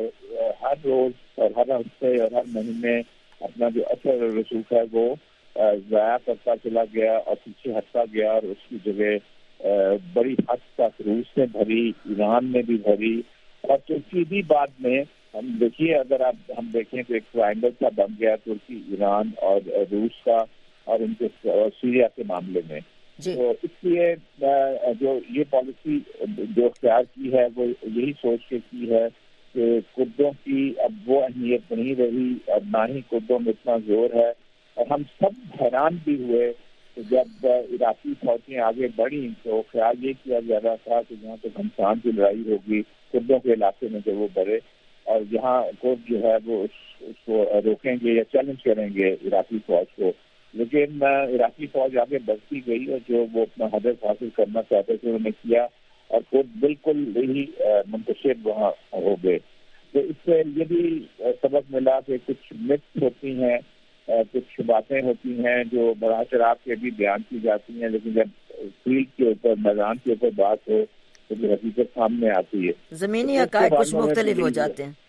हर रोज और हर हफ्ते और हर महीने अपना जो असर और रसूख है वो ज़ाया करता चला गया और पीछे हटता गया और उसकी जगह बड़ी हद तक रूस ने भरी, ईरान ने भी भरी और तुर्की भी बाद में हम देखिए अगर हम देखें तो एक ट्रायंगल सा बन गया तुर्की, ईरान और रूस का और उनके सीरिया के मामले में। तो इसलिए जो ये पॉलिसी जो इख्तियार की है वो यही सोच के की है कि कुर्दों की अब वो अहमियत नहीं रही और ना ही कुर्दों में इतना जोर है। और हम सब हैरान भी हुए कि जब इराकी फौजें आगे बढ़ी तो ख्याल ये किया जा रहा था कि यहाँ तो घमसान की लड़ाई होगी कुर्दों के इलाके में जब वो बढ़े और यहाँ कुर्द जो है वो उसको रोकेंगे या चैलेंज करेंगे इराकी फौज को, लेकिन इराकी फौज आगे बढ़ती गई और जो वो अपना हदफ हासिल करना चाहते थे उन्होंने किया और खुद बिल्कुल ही मुंतशिर वहाँ हो गए। तो इससे ये भी सबक मिला कि कुछ मिथ्स होती हैं, कुछ बातें होती हैं जो बड़ा शराब के भी बयान की जाती हैं, लेकिन जब फील्ड के ऊपर मैदान के ऊपर बात हो तो जो हकीकत सामने आती है,
जमीनी हक़ाइक़ कुछ मुख्तलिफ हो जाते हैं।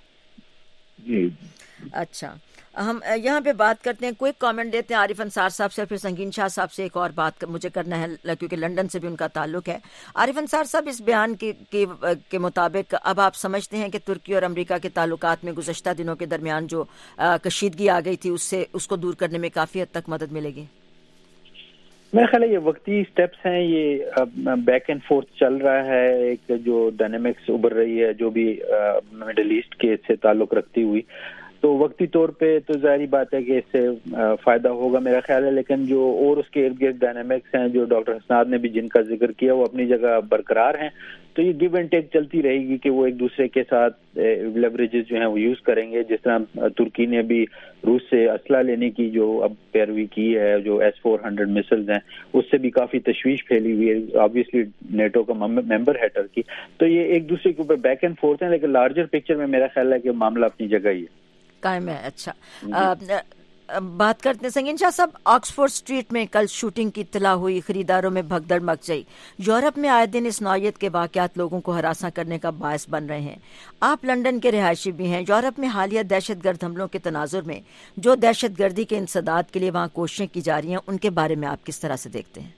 जी
अच्छा, हम यहाँ पे बात करते हैं, कोई कमेंट देते हैं आरिफ अंसार साहब से, फिर संगीन शाह साहब से एक और बात मुझे करना है क्योंकि लंदन से भी उनका ताल्लुक है। आरिफ अंसार साहब, इस बयान के मुताबिक अब आप समझते हैं कि तुर्की और अमेरिका के ताल्लुकात में गुज़श्ता दिनों के दरमियान जो कशीदगी आ गई थी उसको दूर करने में काफ़ी हद तक मदद मिलेगी?
میرا خیال ہے یہ وقتی سٹیپس ہیں، یہ بیک اینڈ فورتھ چل رہا ہے، ایک جو ڈائنامکس ابھر رہی ہے جو بھی مڈل ایسٹ کے سے تعلق رکھتی ہوئی، تو وقتی طور پہ تو ظاہری بات ہے کہ اس سے فائدہ ہوگا میرا خیال ہے، لیکن جو اور اس کے ارد گرد ڈائنامکس ہیں جو ڈاکٹر حسنات نے بھی جن کا ذکر کیا وہ اپنی جگہ برقرار ہیں، تو یہ گیو اینڈ ٹیک چلتی رہے گی کہ وہ ایک دوسرے کے ساتھ لیوریجز جو ہیں وہ یوز کریں گے. جس طرح ترکی نے بھی روس سے اسلحہ لینے کی جو اب پیروی کی ہے، جو S-400 میسلز ہیں، اس سے بھی کافی تشویش پھیلی ہوئی ہے، آبویسلی نیٹو کا ممبر ہے ٹرکی. تو یہ ایک دوسرے کے اوپر بیک اینڈ فورتھ ہیں، لیکن لارجر پکچر میں میرا خیال ہے کہ معاملہ اپنی جگہ ہی ہے،
قائم ہے. اچھا بات کرتے ہیں سنگین شاہ صاحب، آکسفورڈ اسٹریٹ میں کل شوٹنگ کی اطلاع ہوئی، خریداروں میں بھگدڑ مچ گئی. یورپ میں آئے دن اس نوعیت کے واقعات لوگوں کو ہراساں کرنے کا باعث بن رہے ہیں. آپ لندن کے رہائشی بھی ہیں. یورپ میں حالیہ دہشت گرد حملوں کے تناظر میں جو دہشت گردی کے انسداد کے لیے وہاں کوششیں کی جا رہی ہیں، ان کے بارے میں آپ کس طرح سے دیکھتے ہیں؟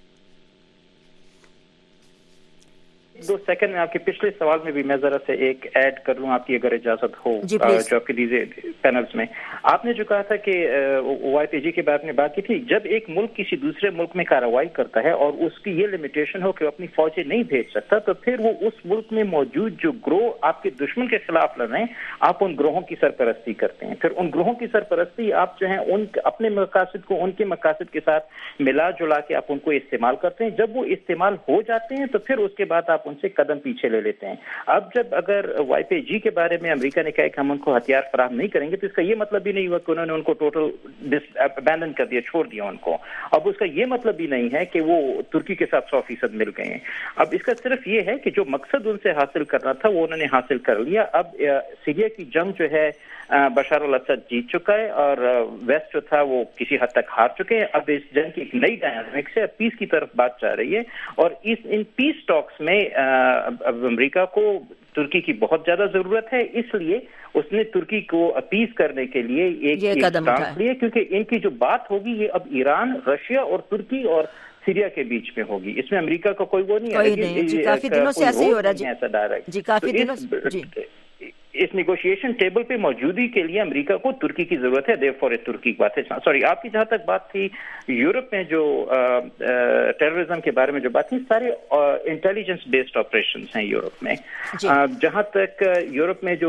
2 سیکنڈ میں آپ کے پچھلے سوال میں بھی میں ذرا سے ایک ایڈ کر لوں آپ کی اگر اجازت ہو، جو آپ کے دیجیے پینلز میں آپ نے جو کہا تھا کہ YPG کے بارے میں بات کی تھی. جب ایک ملک کسی دوسرے ملک میں کارروائی کرتا ہے اور اس کی یہ لمیٹیشن ہو کہ وہ اپنی فوجیں نہیں بھیج سکتا، تو پھر وہ اس ملک میں موجود جو گروہ آپ کے دشمن کے خلاف لڑ رہے ہیں، آپ ان گروہوں کی سرپرستی کرتے ہیں. پھر ان گروہوں کی سرپرستی آپ جو ہیں ان اپنے مقاصد کو ان کے مقاصد کے ساتھ ملا جلا کے آپ ان کو استعمال کرتے ہیں. جب وہ استعمال ہو جاتے ہیں تو پھر اس کے بعد آپ ان سے قدم پیچھے لے لیتے ہیں. اب جب اگر YPG کے بارے میں امریکہ نے کہا کہ ہم ان کو ہتھیار فراہم نہیں کریں گے، تو اس کا یہ مطلب بھی نہیں ہوا کہ انہوں نے ان کو ٹوٹل ابینڈن کر دیا، چھوڑ دیا ان کو. اب اس کا یہ مطلب بھی نہیں ہے کہ وہ ترکی کے ساتھ 100% مل گئے ہیں. اب اس کا صرف یہ ہے کہ جو مقصد ان سے حاصل کرنا تھا وہ انہوں نے حاصل کر لیا. اب سیریا کی جنگ جو ہے بشار الاسد جیت چکا ہے اور ویسٹ جو تھا وہ کسی حد تک ہار چکے ہیں. اب اس جنگ کی ایک نئی ڈائنامک سے پیس کی طرف بات جا رہی ہے، اور ان پیس ٹاکس میں اب امریکہ کو ترکی کی بہت زیادہ ضرورت ہے. اس لیے اس نے ترکی کو اپیز کرنے کے لیے ایک اسٹانس لیا، کیونکہ ان کی جو بات ہوگی یہ اب ایران، رشیا اور ترکی اور سیریا کے بیچ میں ہوگی. اس میں امریکہ کا کوئی وہ نہیں ہے.
کافی دنوں سے ایسے ہی ہو رہا
ایسا ڈائریکٹ
کافی دنوں سے
اس نیگوشیشن ٹیبل پہ موجودگی کے لیے امریکہ کو ترکی کی ضرورت ہے. دیئر فار ترکی کی بات ہے. سوری، آپ کی جہاں تک بات تھی یورپ میں جو ٹیررزم کے بارے میں جو بات تھی، سارے انٹیلیجنس بیسڈ آپریشنز ہیں یورپ میں. جہاں تک یورپ میں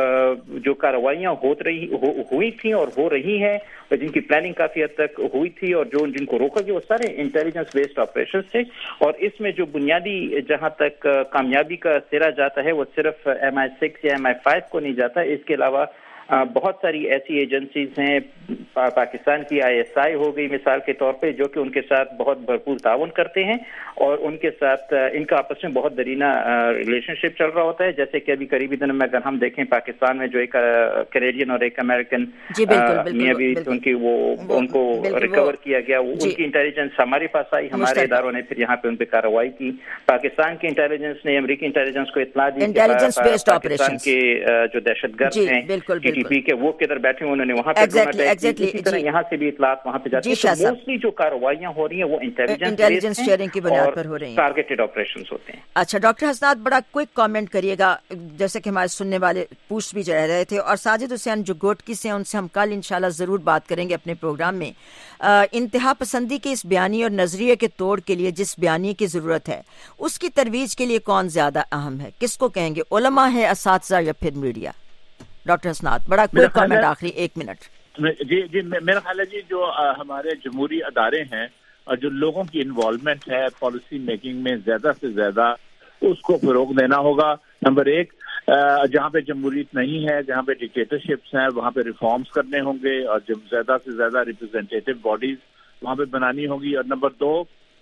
جو کارروائیاں ہوئی تھیں اور ہو رہی ہیں، جن کی پلاننگ کافی حد تک ہوئی تھی اور جن کو روکا گیا، وہ سارے انٹیلیجنس بیسڈ آپریشنز تھے. اور اس میں جو بنیادی جہاں تک کامیابی کا سرا جاتا ہے وہ صرف MI6 یا MI5 کو نہیں جاتا. اس کے علاوہ بہت ساری ایسی ایجنسیز ہیں، پاکستان کی ISI ہو گئی مثال کے طور پہ، جو کہ ان کے ساتھ بہت بھرپور تعاون کرتے ہیں اور ان کے ساتھ ان کا آپس میں بہت دیرینہ ریلیشن شپ چل رہا ہوتا ہے. جیسے کہ ابھی قریبی دنوں میں اگر ہم دیکھیں پاکستان میں جو ایک کینیڈین اور ایک امریکن میاں بیوی ان کی ان کو ریکور کیا گیا، ان کی انٹیلیجنس ہمارے پاس آئی، ہمارے اداروں نے پھر یہاں پہ ان پہ کارروائی کی. پاکستان کی انٹیلیجنس نے امریکی انٹیلیجنس کو اطلاع دی پاکستان کے جو دہشت گرد ہیں TTP کے وہ کدھر بیٹھے انہوں نے وہاں پہ اسی طرح یہاں سے بھی اطلاعات وہاں پہ جاتی ہیں. تو موسٹلی جو کارروائیاں ہو رہی ہیں وہ
انٹیلیجنس شیئرنگ کی بنیاد پر ہو رہی ہیں،
ٹارگیٹڈ آپریشنز ہوتے ہیں.
اچھا ڈاکٹر حسنات، بڑا کوئک کامنٹ کریے گا، جیسے کہ ہمارے سننے والے پوچھ بھی جا رہے تھے، اور ساجد حسین جو گوٹکی سے ان سے ہم کل انشاءاللہ ضرور بات کریں گے اپنے پروگرام میں. انتہا پسندی کے اس بیانیے اور نظریے کے توڑ کے لیے جس بیانیے کی ضرورت ہے، اس کی ترویج کے لیے کون زیادہ اہم ہے؟ کس کو کہیں گے، علماء ہے، اساتذہ، یا پھر میڈیا؟ ڈاکٹر حسنات بڑا کوئی کامنٹ آخری 1 منٹ.
جی میرا خیال ہے جی جو ہمارے جمہوری ادارے ہیں اور جو لوگوں کی انوالومنٹ ہے پالیسی میکنگ میں، زیادہ سے زیادہ اس کو فروغ دینا ہوگا. نمبر 1، جہاں پہ جمہوریت نہیں ہے، جہاں پہ ڈکٹیٹرشپس ہیں، وہاں پہ ریفارمز کرنے ہوں گے اور زیادہ سے زیادہ ریپرزینٹیٹیو باڈیز وہاں پہ بنانی ہوگی. اور نمبر 2،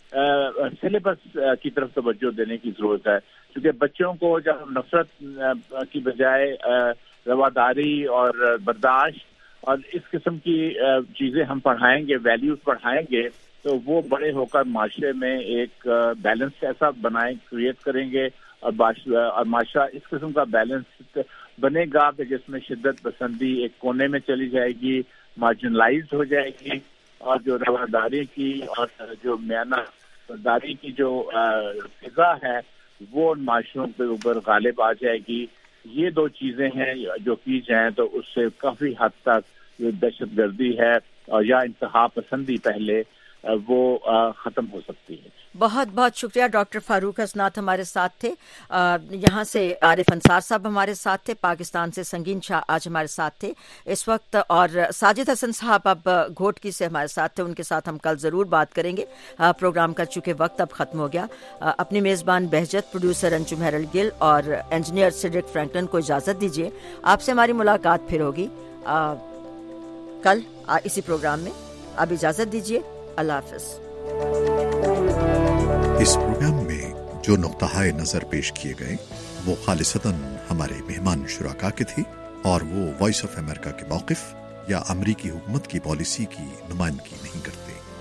سلیبس کی طرف توجہ دینے کی ضرورت ہے، کیونکہ بچوں کو جب نفرت کی بجائے رواداری اور برداشت اور اس قسم کی چیزیں ہم پڑھائیں گے، ویلیوز پڑھائیں گے، تو وہ بڑے ہو کر معاشرے میں ایک بیلنس ایسا کریٹ کریں گے اور معاشرہ اس قسم کا بیلنس بنے گا کہ جس میں شدت پسندی ایک کونے میں چلی جائے گی، مارجنلائزڈ ہو جائے گی، اور جو رواداری کی اور جو میانہ برداری کی جو فضا ہے وہ معاشروں کے اوپر غالب آ جائے گی. یہ 2 چیزیں ہیں جو کی جائیں تو اس سے کافی حد تک جو دہشت گردی ہے اور یا انتہا پسندی پہلے وہ ختم ہو سکتی ہے.
بہت بہت شکریہ. ڈاکٹر فاروق حسنات ہمارے ساتھ تھے. یہاں سے عارف انصار صاحب ہمارے ساتھ تھے. پاکستان سے سنگین شاہ آج ہمارے ساتھ تھے اس وقت. اور ساجد حسن صاحب اب گھوٹکی سے ہمارے ساتھ تھے. ان کے ساتھ ہم کل ضرور بات کریں گے پروگرام کا، چونکہ وقت اب ختم ہو گیا. اپنی میزبان بہجت، پروڈیوسر انجم ہیرل گل اور انجینئر سیڈرک فرینکلن کو اجازت دیجیے. آپ سے ہماری ملاقات پھر ہوگی کل اسی پروگرام میں. اب اجازت دیجیے. اللہ حافظ.
اس پروگرام میں جو نقطہ نظر پیش کیے گئے وہ خالصتاً ہمارے مہمان شرکاء کے تھے اور وہ وائس آف امریکہ کے موقف یا امریکی حکومت کی پالیسی کی نمائندگی نہیں کرتے.